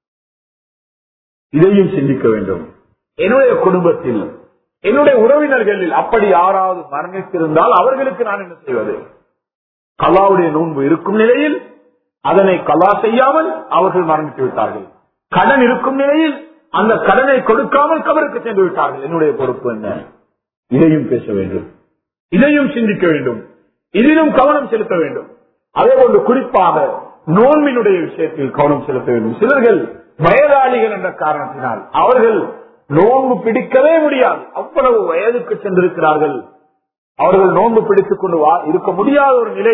Speaker 1: இதையும் சிந்திக்க வேண்டும். என்னுடைய குடும்பத்தில், என்னுடைய உறவினர்களில் அப்படி யாராவது மரணித்திருந்தால் அவர்களுக்கு நான் என்ன செய்வது? கலாவுடைய நோன்பு இருக்கும் நிலையில் அதனை கலா செய்யாமல் அவர்கள் மரணித்து விட்டார்கள். கடன் இருக்கும் நிலையில் அந்த கடனை கொடுக்காமல் கபருக்கு சென்று விட்டார்கள். என்னுடைய பொறுப்பு என்ன? இதையும் பேச வேண்டும், இதையும் சிந்திக்க வேண்டும், இதிலும் கவனம் செலுத்த வேண்டும். அதே போன்று குறிப்பாக நோன்பினுடைய விஷயத்தில் கவனம் செலுத்த வேண்டும். சிலர்கள் வயதாளிகள் என்ற காரணத்தினால் அவர்கள் நோன்பு பிடிக்கவே முடியாது. அவ்வளவு வயதுக்கு சென்றிருக்கிறார்கள். அவர்கள் நோன்பு பிடித்துக் கொண்டு இருக்க முடியாத ஒரு நிலை.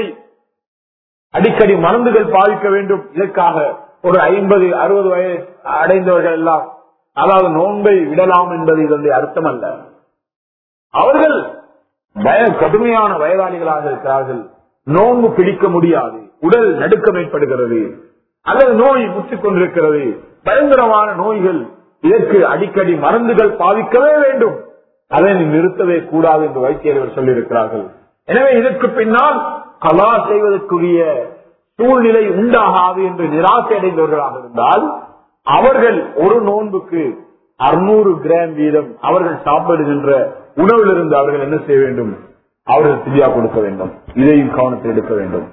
Speaker 1: அடிக்கடி மருந்துகள் பாதிக்க வேண்டும். இதற்காக ஒரு 50-60 வயது அடைந்தவர்கள் எல்லாம் அதாவது நோன்பை விடலாம் என்பது இதனுடைய அர்த்தம் அல்ல. அவர்கள் கடுமையான வயதாளிகளாக இருக்கிறார்கள். நோன்பு பிடிக்க முடியாது, உடல் நடுக்கம் ஏற்படுகிறது, அல்லது நோய் முற்றிக் கொண்டிருக்கிறது, பயங்கரமான நோய்கள். இதற்கு அடிக்கடி மருந்துகள் பாதிக்கவே வேண்டும். அதை நிறுத்தவே கூடாது என்று வைத்தியர்கள் சொல்லியிருக்கிறார்கள். எனவே இதற்கு பின்னால் கலா செய்வதற்குரிய சூழ்நிலை உண்டாகாது என்று நிராசை அடைந்தவர்களாக இருந்தால் அவர்கள் ஒரு நோன்புக்கு 600 கிராம் வீதம் அவர்கள் சாப்பிடுகின்ற உணவிலிருந்து அவர்கள் என்ன செய்ய வேண்டும்? அவர்கள் திவ்யா கொடுக்க வேண்டும். இதையும் கவனத்தில் எடுக்க வேண்டும்.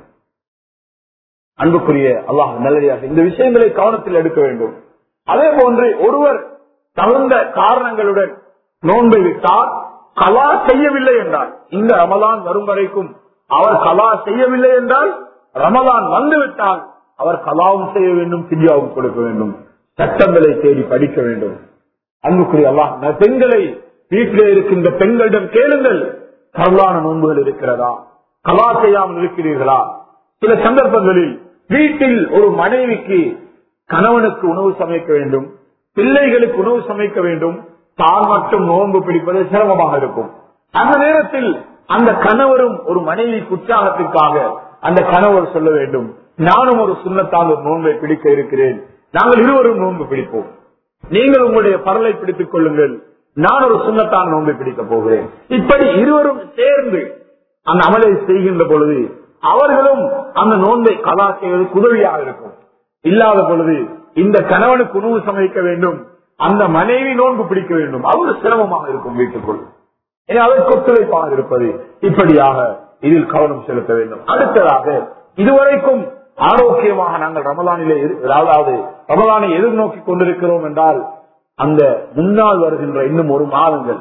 Speaker 1: அன்புக்குரிய அல்லாஹ் நல்லடியாக இந்த விஷயங்களை கவனத்தில் எடுக்க வேண்டும். அதே போன்று ஒருவர் தகுந்த காரணங்களுடன் நோன்பை விட்டால் கலா செய்யவில்லை என்றால், இந்த ரமலான் வரும் வரைக்கும் அவர் கலா செய்யவில்லை என்றால், ரமலான் வந்துவிட்டால் அவர் கலாவும் செய்ய வேண்டும், திவ்யாவும் கொடுக்க வேண்டும். சட்டங்களை தேடி படிக்க வேண்டும். அன்புக்குரிய அல்லாஹ் பெண்களை வீட்டிலே இருக்கின்ற பெண்களிடம் கேளுங்கள், கல்லான நோன்புகள் இருக்கிறதா? கலா செய்யாமல் இருக்கிறீர்களா? சில சந்தர்ப்பங்களில் வீட்டில் ஒரு மனைவிக்கு கணவனுக்கு உணவு சமைக்க வேண்டும், பிள்ளைகளுக்கு உணவு சமைக்க வேண்டும், தான் மட்டும் நோன்பு பிடிப்பது சிரமமாக இருக்கும். அந்த நேரத்தில் அந்த கணவரும் ஒரு மனைவி உற்சாகத்திற்காக அந்த கணவர் சொல்ல வேண்டும், நானும் ஒரு சுன்னத்தால் ஒரு நோன்பை பிடிக்க இருக்கிறேன், நாங்கள் இருவரும் நோன்பு பிடிப்போம், நீங்கள் உங்களுடைய பரலை பிடித்துக் கொள்ளுங்கள், நான் ஒரு சுன்னத்தான் நோன்பை பிடிக்க போகிறேன். இப்படி இருவரும் சேர்ந்து அந்த அமலை செய்கின்ற பொழுது அவர்களும் அந்த நோன்பை கலா செய்வதற்கு உதவியாக இருக்கும். இல்லாத பொழுது இந்த கணவனுக்கு உணவு சமைக்க வேண்டும், அந்த மனைவி நோன்பு பிடிக்க வேண்டும், அவ்வளவு சிரமமாக இருக்கும் வீட்டுக்குள். அதற்கு ஒத்துழைப்பாக இருப்பது இப்படியாக இதில் கவனம் செலுத்த வேண்டும். அடுத்ததாக இதுவரைக்கும் ஆரோக்கியமாக நாங்கள் ரமலானிலே அதாவது ரமலானை எதிர்நோக்கி கொண்டிருக்கிறோம் என்றால் அந்த முன்னால் வருகின்ற இன்னும் ஒரு மாதங்கள்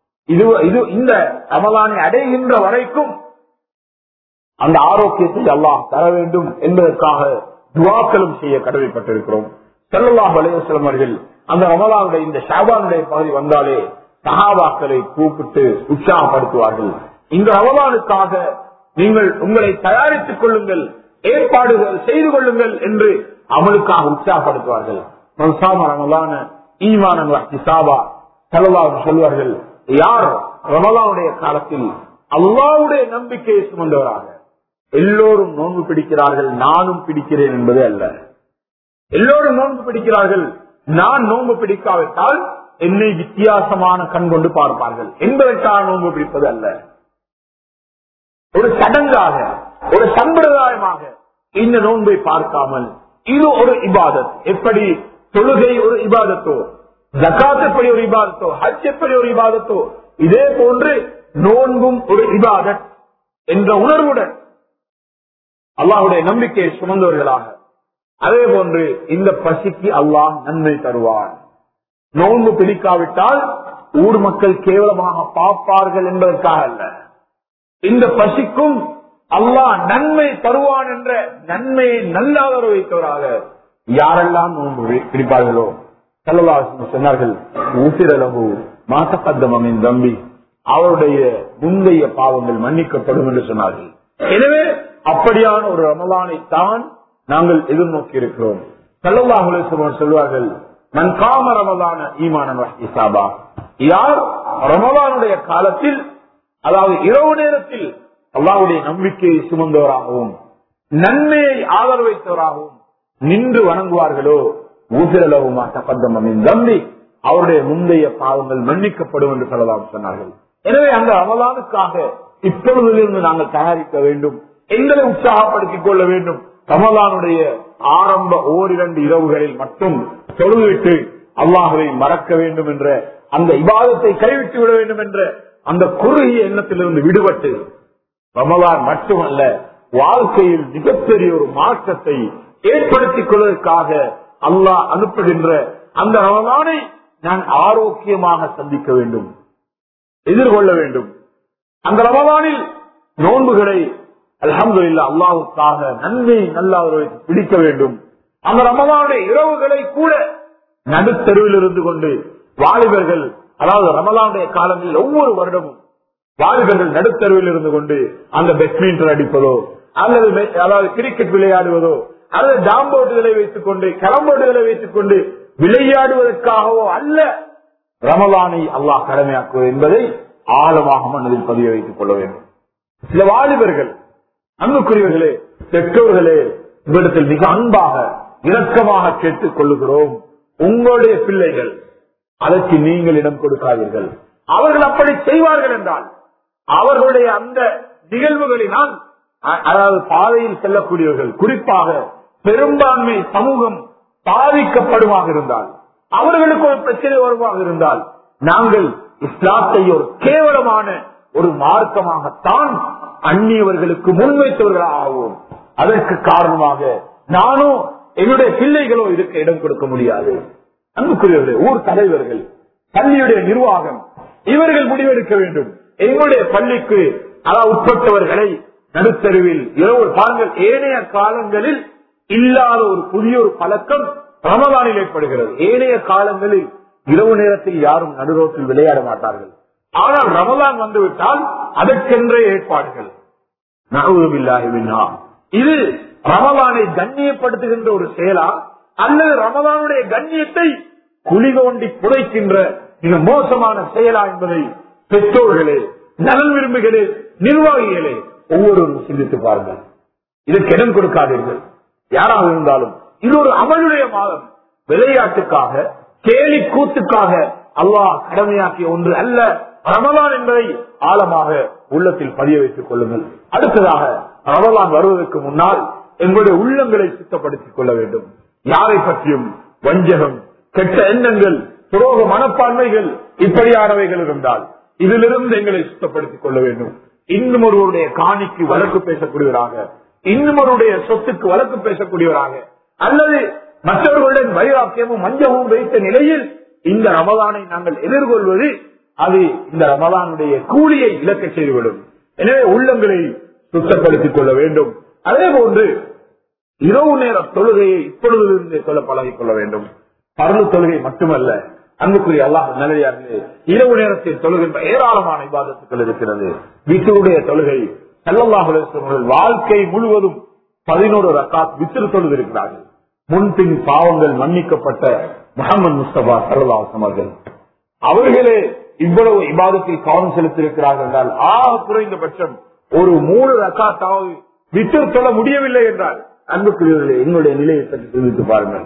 Speaker 1: இந்த ரமலானை அடைகின்ற வரைக்கும் அந்த ஆரோக்கியத்தை அல்லாஹ் தர வேண்டும் என்பதற்காக துஆக்களும் செய்ய கடமைப்பட்டிருக்கிறோம். ஸல்லல்லாஹு அலைஹி வஸல்லம் அவர்கள் அந்த ரமலானுடைய இந்த ஷஅபானுடைய பகுதி வந்தாலே சஹாபாக்களை கூப்பிட்டு உற்சாகப்படுத்துவார்கள். இந்த ரமலானுக்காக நீங்கள் உங்களை தயாரித்துக் கொள்ளுங்கள், ஏற்பாடுகள் செய்து கொள்ளுங்கள் என்று அமலுக்காக உற்சாகப்படுத்துவார்கள். சொல்வார்கள், யார் ரமலானுடைய காலத்தில் அல்லாஹ்வுடைய நம்பிக்கையை சுமந்தவராக எல்லோரும் நோன்பு பிடிக்கிறார்கள், நானும் பிடிக்கிறேன் என்பது அல்ல. எல்லோரும் நோன்பு பிடிக்கிறார்கள், நான் நோன்பு பிடிக்காவிட்டால் என்னை வித்தியாசமான கண் கொண்டு பார்ப்பார்கள் என்பதற்காக நோன்பு பிடிப்பது அல்ல. ஒரு சடங்காக, ஒரு சம்பிரதாயமாக இந்த நோன்பை பார்க்காமல் இது ஒரு இபாதத். எப்படி தொழுகை ஒரு இபாதத்தோ, ஜகாத் எப்படி ஒரு இபாதத்தோ, ஹஜ் எப்படி ஒரு இபாதத்தோ, இதே போன்று நோன்பும் ஒரு இபாதத் என்ற உணர்வுடன் அல்லாஹ்வுடைய நம்பிக்கையை சுமந்தவர்களாக, அதே போன்று இந்த பசிக்கு அல்லாஹ் நன்மை தருவார். நோன்பு பிடிக்காவிட்டால் ஊர் மக்கள் கேவலமாக பார்ப்பார்கள் என்பதற்காக அல்ல, இந்த பசிக்கும் அல்லாஹ் நன்மை தருவான் என்ற நன்மையை நல்லாதர வைத்தவராக யாரெல்லாம் நோன்பு பிடிப்பார்களோ ஸல்லல்லாஹு அலைஹி வஸல்லம் சொன்னார்கள், ஊசிரலகு மாதகத்தமின் தம்பி, அவருடைய முந்தைய பாவங்கள் மன்னிக்கப்படும் என்று சொன்னார்கள். எனவே அப்படியான ஒரு ரமலானை தான் நாங்கள் எதிர்நோக்கி இருக்கிறோம். ஸல்லல்லாஹு அலைஹி வஸல்லம் சொல்வார்கள், மன் காம ரமலான ஈமானன் வஹ்திசாபா, யார் ரமலானுடைய காலத்தில் அதாவது இரவு நேரத்தில் அல்லாஹ்வுடைய நம்பிக்கையை சுமந்தவராகவும் நன்மையை ஆதரவு வைத்தவராகவும் நின்று வணங்குவார்களோ ஊசிரலகுமா தகத்தமின் தம்பி, அவருடைய முந்தைய பாவங்கள் மன்னிக்கப்படும் என்று சொல்லலாம் சொன்னார்கள். எனவே அந்த ரமலானுக்காக இப்பொழுதிலிருந்து நாங்கள் தயாரிக்க வேண்டும்.
Speaker 2: எங்களை உற்சாகப்படுத்திக் கொள்ள வேண்டும். ரமலானுடைய ஆரம்ப ஓரிரண்டு இரவுகளில் மட்டும் தொழுவிட்டு அல்லாஹ்வை மறக்க வேண்டும் என்ற அந்த இபாதத்தை கைவிட்டு விட வேண்டும் என்ற அந்த குறுகிய எண்ணத்திலிருந்து விடுபட்டு ரமலான் மட்டுமல்ல வாழ்க்கையில் மிகப்பெரிய ஒரு மாற்றத்தை ஏற்படுத்திக் கொள்வதற்காக அல்லாஹ் அனுப்புகின்ற அந்த ரமலானை நான் ஆரோக்கியமாக சந்திக்க வேண்டும், எதிர்கொள்ள வேண்டும். அந்த ரமலானில் நோன்புகளை அல்ஹம்துலில்லாஹ் அல்லாஹ்வுக்காக நன்மை நல்லாதவர்களுக்கு பிடிக்க வேண்டும். அந்த ரமலானுடைய இரவுகளை கூட நடுத்தருவில் இருந்து கொண்டு வாலிபர்கள், அதாவது ரமலானுடைய காலங்களில் ஒவ்வொரு வருடமும் வாலிபர்கள் நடுத்தருவில் இருந்து கொண்டு அந்த பேட்மிண்டன் அடிப்பதோ அல்லது அதாவது கிரிக்கெட் விளையாடுவதோ அல்லது டாம்போர்டுகளை வைத்துக் கொண்டு கரம்போர்டுகளை வைத்துக் கொண்டு விளையாடுவதற்காகவோ அல்ல, ரமலானை அல்லாஹ் கடமையாக்குவது என்பதை ஆழமாக மனதில் பதிய வைத்துக் கொள்ள வேண்டும். சில வாலிபர்கள், அன்புக்குரியவர்களே, பெற்றோர்களே, உங்களிடத்தில் மிக அன்பாக இரக்கமாக கேட்டுக் கொள்ளுகிறோம், உங்களுடைய பிள்ளைகள் அதற்கு நீங்கள் இடம் கொடுக்காதீர்கள். அவர்கள் அப்படி செய்வார்கள் என்றால் அவர்களுடைய அந்த நிகழ்வுகளினால், அதாவது பாதையில் செல்லக்கூடியவர்கள், குறிப்பாக பெரும்பான்மை சமூகம் பாதிக்கப்படுமாக இருந்தால், அவர்களுக்கு ஒரு பிரச்சனை வருமாக இருந்தால், நாங்கள் இஸ்லாத்தை ஒரு கேவலமான ஒரு மார்க்கமாகத்தான் அந்நியவர்களுக்கு முன்வைத்தவர்களாகவும், அதற்கு காரணமாக நானோ என்னுடைய பிள்ளைகளோ இதுக்கு இடம் கொடுக்க முடியாது. அன்புக்குரியவர்களே, ஊர் தலைவர்கள், பள்ளியுடைய நிர்வாகம், இவர்கள் முடிவெடுக்க வேண்டும். எங்களுடைய பள்ளிக்கு உட்பட்டவர்களை நடுத்தருவில் இரவு பாருங்கள். ஏனைய காலங்களில் இல்லாத ஒரு புதிய ஒரு பழக்கம் ரமலானில் ஏற்படுகிறது. ஏனைய காலங்களில் இரவு நேரத்தில் யாரும் நடுரோட்டில் விளையாட மாட்டார்கள். ஆனால் ரமலான் வந்துவிட்டால் அதற்கென்ற ஏற்பாடுகள். இது ரமலானை கண்ணியப்படுத்துகின்ற ஒரு செயலா அல்லது ரமலானுடைய கண்ணியத்தை குழி தோண்டி புதைக்கின்ற மிக மோசமான செயலா என்பதை பெற்றோர்களே, நலன் விரும்புகளே, நிர்வாகிகளே ஒவ்வொருவரும் சிந்தித்து பாருங்கள். இதற்கு இடம் கொடுக்காதீர்கள். யாராக இருந்தாலும் இது ஒரு அமலுடைய மாதம். விளையாட்டுக்காக கேலி கூத்துக்காக அல்லாஹ் கடமையாக்கிய ஒன்று அல்ல ரமலான் என்பதை ஆழமாக உள்ளத்தில் பதிய வைத்துக் கொள்ளுங்கள். அடுத்ததாக ரமலான் வருவதற்கு முன்னால் எங்களுடைய உள்ளங்களை சுத்தப்படுத்திக் கொள்ள வேண்டும். யாரை பற்றியும் வஞ்சகம், கெட்ட எண்ணங்கள், துரோக மனப்பான்மைகள் இப்படியானவைகள் இருந்தால் இதிலிருந்து எங்களை சுத்தப்படுத்திக் கொள்ள வேண்டும். இன்னும் ஒருவருடைய காணிக்கு வழக்கு பேசக்கூடியவராக, இன்னும் ஒருவருடைய சொத்துக்கு வழக்கு பேசக்கூடியவராக அல்லது மற்றவர்களுடன் வைராக்கியமும் மஞ்சமும் வைத்த நிலையில் இந்த ரமலானை நாங்கள் எதிர்கொள்வது அது இந்த ரமலானுடைய கூலியை இழக்க செய்துவிடும். எனவே உள்ளங்களை சுத்தப்படுத்திக் கொள்ள வேண்டும். அதே போன்று இரவு நேர தொழுகையை இப்பொழுதிலிருந்து சொல்ல பழகிக் கொள்ள வேண்டும். பரலு தொழுகை மட்டுமல்ல, அன்புக்குரிய அல்லாஹ் நல்லடியார்களே, இரவு நேரத்தில் தொழுகின்ற ஏராளமான இபாதத்துக்கள் இருக்கிறது. வித்ருடைய தொழுகை ஸல்லல்லாஹு அலைஹி வஸல்லம் வாழ்க்கை முழுவதும் 11 ரக்காத் வித்ர் தொழுது இருக்கிறார்கள். முன்பின் பாவங்கள் மன்னிக்கப்பட்ட முஹம்மது முஸ்தபா ஸல்லல்லாஹு அலைஹி வஸல்லம் அவர்களே இவ்வளவு இபாதத்தில் கவனம் செலுத்தியிருக்கிறார்கள் என்றால் ஆக குறைந்தபட்சம் ஒரு 3 ரக்காத்தாவது வித்ர் தொழ முடியவில்லை என்றால் அன்புக்குரியவர்களே, எங்களுடைய நிலையை பற்றி சிந்தித்து பாருங்கள்.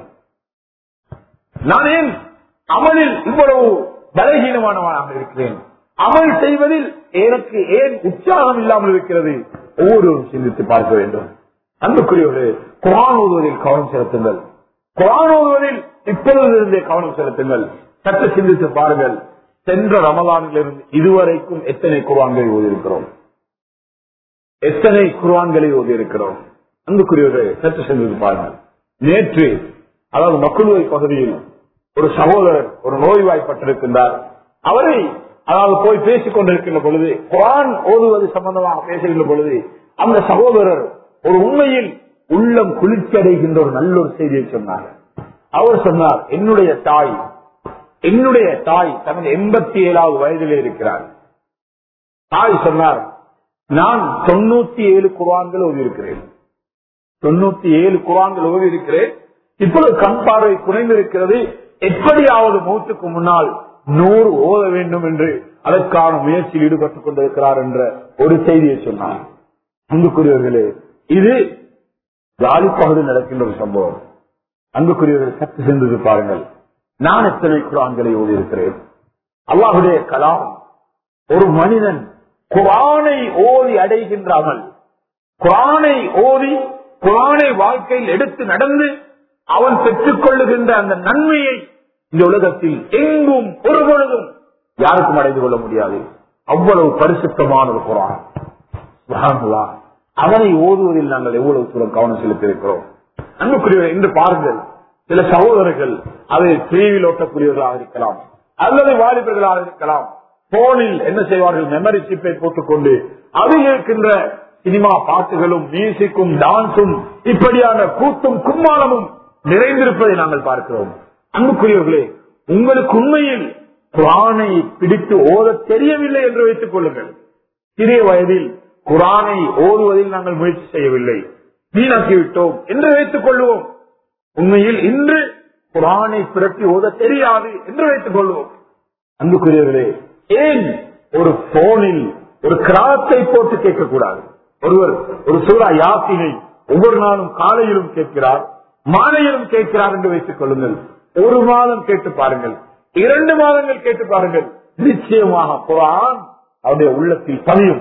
Speaker 2: நான் ஏன் அமலில் இவ்வளவு பலகீனமானவனாக இருக்கிறேன்? அமல் செய்வதில் எனக்கு ஏன் உற்சாகம் இல்லாமல் இருக்கிறது? ஒவ்வொருவரும் சிந்தித்து பார்க்க வேண்டும். அன்புக்குரியவர்களே, குர்ஆன் ஓதுவதில் கவனம் செலுத்துங்கள். குர்ஆன் ஓதுவதில் இப்பொழுதிலிருந்தே கவனம் செலுத்துங்கள். சற்று சிந்தித்து பாருங்கள். சென்ற ரமலானிலிருந்து இதுவரைக்கும் எத்தனை குர்ஆன்களை ஓதியிருக்கிறோம்? எத்தனை குர்ஆன்களை ஓதியிருக்கிறோம்? அன்புக்குரியவர்களே, சற்று சிந்தித்து பாருங்கள். நேற்று, அதாவது மக்களுவை பகுதியில் ஒரு சகோதரர் ஒரு நோய்வாய்ப்பட்டிருக்கின்றார். அவரை அதாவது போய் பேசிக் கொண்டிருக்கின்ற பொழுது, குர்ஆன் ஓதுவது சம்பந்தமாக பேசுகின்ற பொழுது, அந்த சகோதரர் ஒரு உண்மையில் உள்ளம் குளிர்ச்சி அடைகின்ற ஒரு நல்ல ஒரு செய்தியை சொன்னார். அவர் சொன்னார், என்னுடைய தாய் தனது 87வது வயதிலே இருக்கிறார். தாய் சொன்னார், நான் 97 குர்ஆன்கள் ஓதியிருக்கிறேன். 97 குர்ஆன்கள் ஓதியிருக்கிறேன். இப்பொழுது கண் பார்வை குறைந்திருக்கிறது. எப்படியாவது மௌத்துக்கு முன்னால் 100 ஓத வேண்டும் என்று அதற்கான முயற்சியில் ஈடுபட்டுக் கொண்டிருக்கிறார் என்ற ஒரு செய்தியை சொன்னார். அன்புக்குரியவர்களே, இது காலி பகுதியில் நடக்கின்ற ஒரு சம்பவம். அன்புக்குரியவர்கள் சற்று சென்று பாருங்கள். நான் எத்தனை குர்ஆன்களை ஓதியிருக்கிறேன்? அல்லாஹ்வுடைய கலாம், ஒரு மனிதன் குர்ஆனை ஓதி அடைகின்ற அமல், குர்ஆனை ஓதி குர்ஆனை வாழ்க்கையில் எடுத்து நடந்து அவன் பெற்றுக் கொள்ளுகின்ற அந்த நன்மையை இந்த உலகத்தில் எங்கும் ஒரு பொழுதும் யாருக்கும் அடைந்து கொள்ள முடியாது. அவ்வளவு பரிசுத்தமான ஒரு குர்ஆன். சுப்ஹானல்லாஹ். அதனை ஓதுவதில் நாங்கள் எவ்வளவு தூரம் கவனம் செலுத்தியிருக்கிறோம். அன்புக்குரியவர்கள், இன்று பாருங்கள், சில சகோதரர்கள் அதை டிவியில் ஓட்டக்கூடியவர்களாக இருக்கலாம் அல்லது வாலிபர்களாக இருக்கலாம். போனில் என்ன செய்வார்கள், மெமரி சிப்பை போட்டுக்கொண்டு அதில் இருக்கின்ற சினிமா பாட்டுகளும் மியூசிக்கும் டான்ஸும் இப்படியான கூத்தும் கும்மாளமும் நிறைந்திருப்பதை நாங்கள் பார்க்கிறோம். அன்புக்குரியவர்களே, உங்களுக்கு உண்மையில் குர்ஆனை பிடித்து ஓத தெரியவில்லை என்று வைத்துக் கொள்ளுங்கள். சிறிய வயதில் குர்ஆனை ஓதுவதில் நாங்கள் முயற்சி செய்யவில்லை, வீணாக்கிவிட்டோம் என்று வைத்துக் கொள்வோம். உண்மையில் இன்று குர்ஆனை பிறப்பி ஓத தெரியாது என்று வைத்துக் கொள்வோம். அன்புக்குரியவர்களே, ஏன் ஒரு போனில் ஒரு கிராத்தை போட்டு கேட்கக்கூடாது? ஒருவர் ஒரு சூரா யாசீனை ஒவ்வொரு நாளும் காலையிலும் கேட்கிறார், மாலையிலும் கேட்கிறார் என்று வைத்துக் கொள்ளுங்கள். ஒரு மாதம் கேட்டு பாருங்கள், 2 மாதங்கள் கேட்டு பாருங்கள், நிச்சயமாக குர்ஆன் அவருடைய உள்ளத்தில் பதியும்.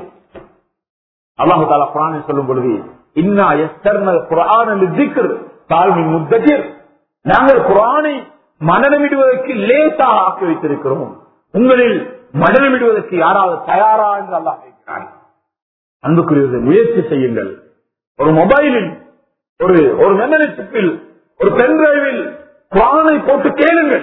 Speaker 2: அல்லாஹ் தஆலா குர்ஆனை சொல்லும் பொழுது, இன்னா யஸ்ஸர்னல் குர்ஆன லிذிக்ர் தால்மின் முத்தகிர், நாங்கள் குர்ஆனை மனனமிடுவதற்கு லேசாக ஆக்கி வைத்திருக்கிறோம், உங்களில் மனனமிடுவதற்கு யாராவது தயாரா என்று அல்லாஹ் கேட்கிறார். அன்புக்குரியவர்களே, முயற்சி செய்யுங்கள். ஒரு மொபைலில் ஒரு மெமரி சிப்பில் ஒரு பென்டிரைவில் குர்ஆனை போட்டு கேளுங்கள்,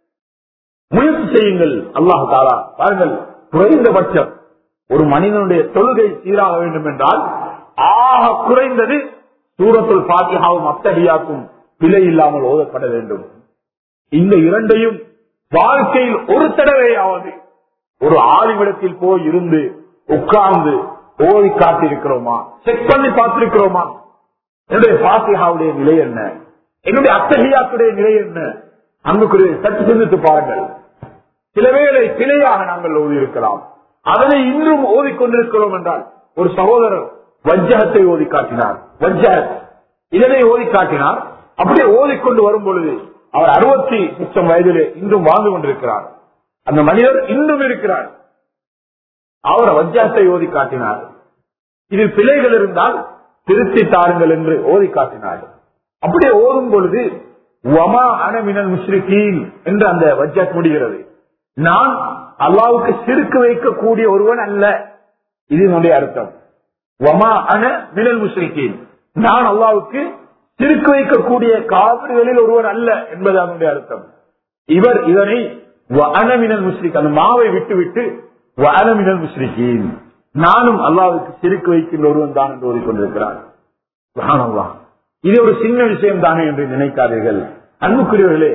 Speaker 2: முயற்சி செய்யுங்கள். அல்லாஹ் தஆலா பாருங்கள், குறைந்தபட்சம் ஒரு மனிதனுடைய தொழுகை சீராக வேண்டும் என்றால் ஆக குறைந்தது சூரத்துல் ஃபாத்திஹாவும் அத்தஹியாத்தும் பிழை இல்லாமல் ஓதப்பட வேண்டும். இந்த இரண்டையும் வாழ்க்கையில் ஒரு தடவையாவது ஒரு ஆலிமிடத்தில் போய் இருந்து உட்கார்ந்து ஓதி காட்டிருக்கிறோமா? செக் பண்ணி பார்த்திருக்கிறோமா? என்னுடைய ஃபாத்திஹாவுடைய நிலை என்ன, என்னுடைய அத்தஹியாத்துடைய நிலை என்ன? அன்புக்குரிய, சற்று சிந்தித்து பாருங்கள். சில வேளை பிழையாக நாங்கள் ஓதி இருக்கலாம், அதனை இன்றும் ஓதிக்கொண்டிருக்கிறோம் என்றால். ஒரு சகோதரர் வஜ்ஜஹத்தை ஓதி காட்டினார், வஜ்ஜஹத் இதனை ஓதி காட்டினார். அப்படியே ஓதிக்கொண்டு வரும் பொழுது அவர் 60 வயதிலே இன்றும் வாழ்ந்து கொண்டிருக்கிறார். அந்த மனிதர் இன்றும் இருக்கிறார். அவர் வஜ்ஜஹத்தை ஓதி காட்டினார். இதில் பிழைகள் இருந்தால் திருத்தி தாருங்கள் என்று ஓதி காட்டினார். அப்படியே ஓதும் பொழுது வமா அன மினல் முஷ்ரிகீன் என்று அந்த வஜ்ஜஹத் முடிகிறது. நான் அல்லாஹ்வுக்கு ஷிர்க் வைக்கக்கூடிய ஒருவன் அல்ல, இது என்னுடைய அர்த்தம். வமா அன மினல் முஷ்ரிகீன், நான் அல்லாஹ்வுக்கு ஷிர்க் வைக்கக்கூடிய காபிர்களில் ஒருவன் அல்ல என்பது அதனுடைய அர்த்தம். இவர் இதனை வஅன மினல் முஷ்ரிக், அந்த மாவை விட்டுவிட்டு வஅன மினல் முஷ்ரிகீன், நானும் அல்லாஹ்வுக்கு ஷிர்க் வைக்கின்ற ஒருவன் தான் என்று ஓதிக்கொண்டிருக்கிறார். சுப்ஹானல்லாஹ். இது ஒரு சின்ன விஷயம் தானே என்று நினைக்காதீர்கள். அன்புக்குரியவர்களே,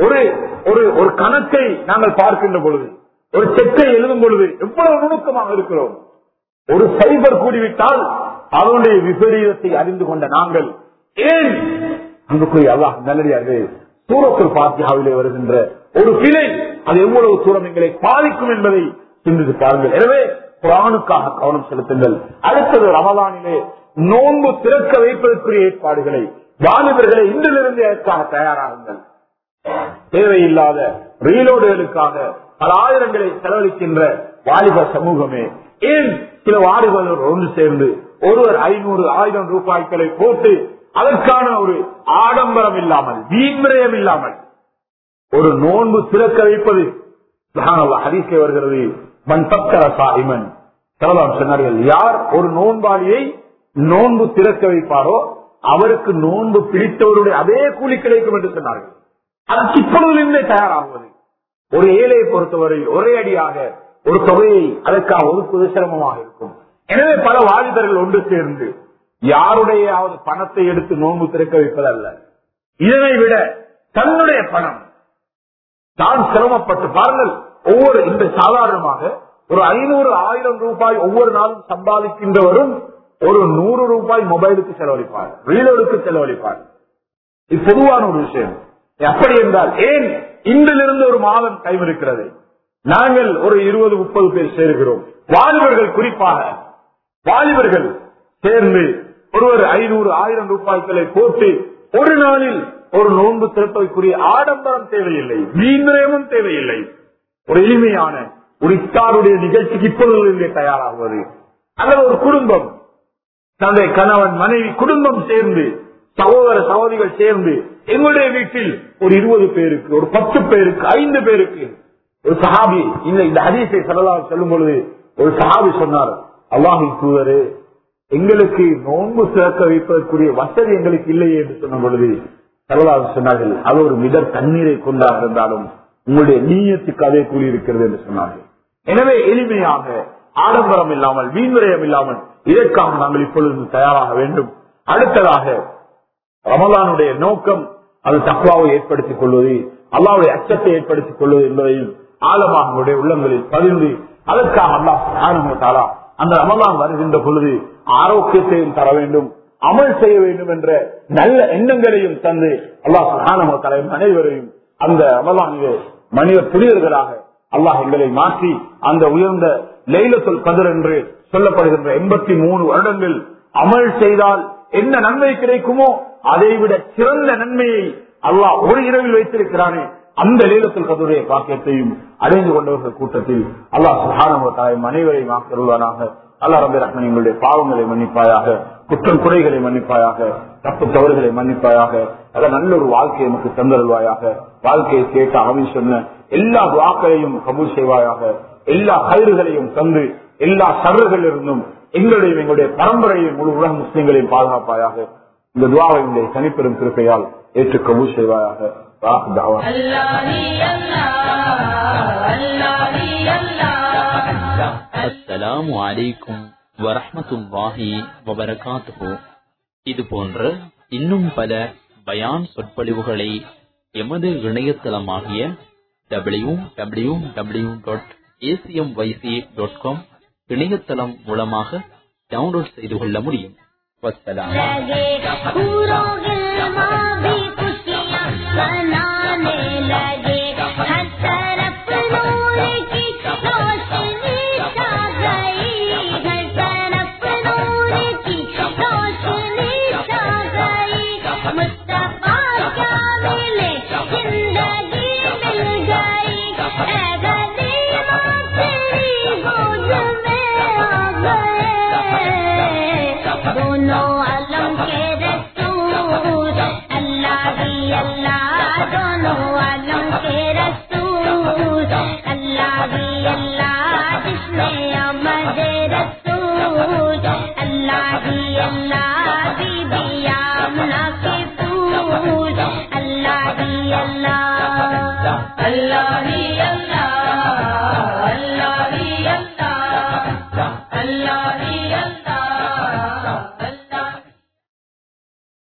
Speaker 2: ஒரு கணக்கை நாங்கள் பார்க்கின்ற பொழுது, ஒரு செக்கை எழுதும் பொழுது எவ்வளவு நுணுக்கமாக இருக்கிறோம். ஒரு சைபர் கூடிவிட்டால் அதனுடைய விபரீதத்தை அறிந்து கொண்ட நாங்கள் ஏன் அன்புக்குரிய அல்லாஹ் நல்லடியார்களே, சூரத்துல் ஃபாத்திஹாவிலே வருகின்ற ஒரு பிழை அது எவ்வளவு தூரம் எங்களை பாதிக்கும் என்பதை சிந்தித்து பாருங்கள். எனவே குர்ஆனுக்காக கவனம் செலுத்துங்கள். அடுத்தது ரமலானிலே நோன்பு திறக்க வைப்பதற்குரிய ஏற்பாடுகளை வாலிபர்களை இன்றிலிருந்து அதற்காக தயாராகுங்கள். தேவையில்லாத ரீலோடுகளுக்காக பல ஆயிரங்களை செலவழிக்கின்ற வாலிப சமூகமே, ஏன் சில வாலிபர்கள் ஒன்று சேர்ந்து ஒருவர் 500,000 ரூபாய்களை போட்டு அதற்கான ஒரு ஆடம்பரம் இல்லாமல் வீண்விரயம் இல்லாமல் ஒரு நோன்பு திறக்க வைப்பது? ஹதீஸிலே வருகிறது, மன் ஃபக்கர சாயிமன், ஸல்லல்லாஹு சொன்னார்கள், யார் ஒரு நோன்பாளியை நோன்பு திறக்க வைப்பாரோ அவருக்கு நோன்பு பிடித்தவருடைய அதே கூலி கிடைக்கும் என்று சொன்னார்கள். அதற்கு இப்பொழுதிலிருந்தே தயாராகுவது. ஒரு ஏழையை பொறுத்தவரை ஒரே அடியாக ஒரு தொகையை அதற்காக ஒதுக்குவது சிரமமாக இருக்கும். எனவே பல வாலிபர்கள் ஒன்று சேர்ந்து யாருடையாவது பணத்தை எடுத்து நோன்பு திறக்க வைப்பதல்ல, இதனை விட தன்னுடைய பணம் தான் சிரமப்பட்டு பாருங்கள். ஒவ்வொரு இந்த சாதாரணமாக ஒரு 500,000 ரூபாய் ஒவ்வொரு நாளும் சம்பாதிக்கின்றவரும் ஒரு 100 ரூபாய் மொபைலுக்கு செலவழிப்பார், ரீலோடுக்கு செலவழிப்பார். இது பொதுவான ஒரு விஷயம். அப்படி என்றால் ஏன் இன்றிலிருந்து ஒரு மாதம் டைம் இருக்கிறது, நாங்கள் ஒரு 20-30 பேர் சேர்கிறோம். வாலிபர்கள், குறிப்பாக வாலிபர்கள் சேர்ந்து ஒருவர் 500,000 ரூபாய்களை போட்டு ஒரு நாளில் ஒரு நோன்பு திறப்பதற்குரிய ஆடம்பரம் தேவையில்லை, வீண்விரயமும் தேவையில்லை. ஒரு எளிமையான ஒரு இஃப்தாருடைய நிகழ்ச்சிக்கு இப்பொழுது தயாராகுவது, அல்லது ஒரு குடும்பம் தன்னுடைய கணவன் மனைவி குடும்பம் சேர்ந்து சகோதர சகோதரிகள் சேர்ந்து எங்களுடைய வீட்டில் ஒரு 20 பேருக்கு, ஒரு 10 பேருக்கு, 5 பேருக்கு ஒரு சஹாபி இந்த ஹதீஸை ஸல்லல்லாஹு அலைஹி சொல்லும் பொழுது ஒரு சஹாபி சொன்னார், அல்லாஹ்வின் தூதரே, எங்களுக்கு நோன்பு சேர்க்க வைப்பதற்குரிய வசதி எங்களுக்கு இல்லையே என்று சொன்ன பொழுது ஸல்லல்லாஹு அலைஹி சொன்னார்கள், அது ஒரு மிடர் தண்ணீரை கொண்டாக இருந்தாலும் உங்களுடைய நீயத்துக்கு அதே கூலி இருக்கிறது என்று சொன்னார்கள். எனவே எளிமையாக, ஆடம்பரம் இல்லாமல், வீண்விரயம் இல்லாமல் இதற்காக நாங்கள் இப்பொழுது தயாராக வேண்டும். அடுத்ததாக ரமலானுடைய நோக்கம் அது தக்வாவை ஏற்படுத்திக் கொள்வது, அல்லாஹ்வுடைய அச்சத்தை ஏற்படுத்திக் கொள்வது என்பதையும் ஆழமாக நம்முடைய உள்ளங்களில் பதிந்து அதற்காக அல்லாஹ் சுப்ஹானஹு வ தஆலா அந்த ரமலான் வருகின்ற பொழுது ஆரோக்கியத்தையும் தர வேண்டும், அமல் செய்ய வேண்டும் என்ற நல்ல எண்ணங்களையும் தந்து அல்லாஹ் சுப்ஹானஹு வ தஆலா அனைவரையும் அந்த ரமலானிலே மனித புனிதர்களாக அல்லாஹ் எங்களை மாற்றி அந்த உயர்ந்த லைலத்துல் கத்ர் என்று சொல்லப்படுகின்ற 83 வருடங்கள் அமல் செய்தால் என்ன நன்மை கிடைக்குமோ அதைவிட சிறந்த நன்மையை அல்லாஹ் ஒரு இரவில் வைத்திருக்கிறானே அந்த லைலத்துல் கத்ருடைய பாக்கியத்தையும் அடைந்து கொண்டவர்கள் கூட்டத்தில் அல்லாஹ் சுப்ஹானஹு வ தஆலா அனைவரையும் ஆக்கியருள்வானாக. அல்லாஹ் ரப்பல் ரஹ்மான் எங்களுடைய பாவங்களை மன்னிப்பாயாக, குற்றம் குறைகளை மன்னிப்பாயாக, தப்பு தவறுகளை மன்னிப்பாயாக, அத நல்ல ஒரு வாழ்க்கையை நமக்கு தந்தருள்வாயாக. வாழ்க்கையை கேட்டு அவன் சொன்ன எல்லா துஆக்களையும் கபூல் செய்வாயாக. எல்லா கயிறுகளையும் தந்து எல்லா சர்றுகளில் இருந்தும் எங்களையும் எங்களுடைய பரம்பரையும் முழு உலக முஸ்லிம்களையும் பாதுகாப்பாயாக. இந்த துஆவை உங்களுடைய தனிப்பெரும் கிருபையால் ஏற்று கபூல் செய்வாயாக.
Speaker 3: அஸ்ஸலாமு அலைக்கும் வரஹ்மத்துல்லாஹி வபரகாத்துஹு. இது போன்ற இன்னும் பல பயான் சொற்பொழிவுகளை எமது இணையதளமாகிய www.acmyc.com இணையதளம் மூலமாக டவுன்லோட் செய்து கொள்ள முடியும். வஸ்ஸலாம்.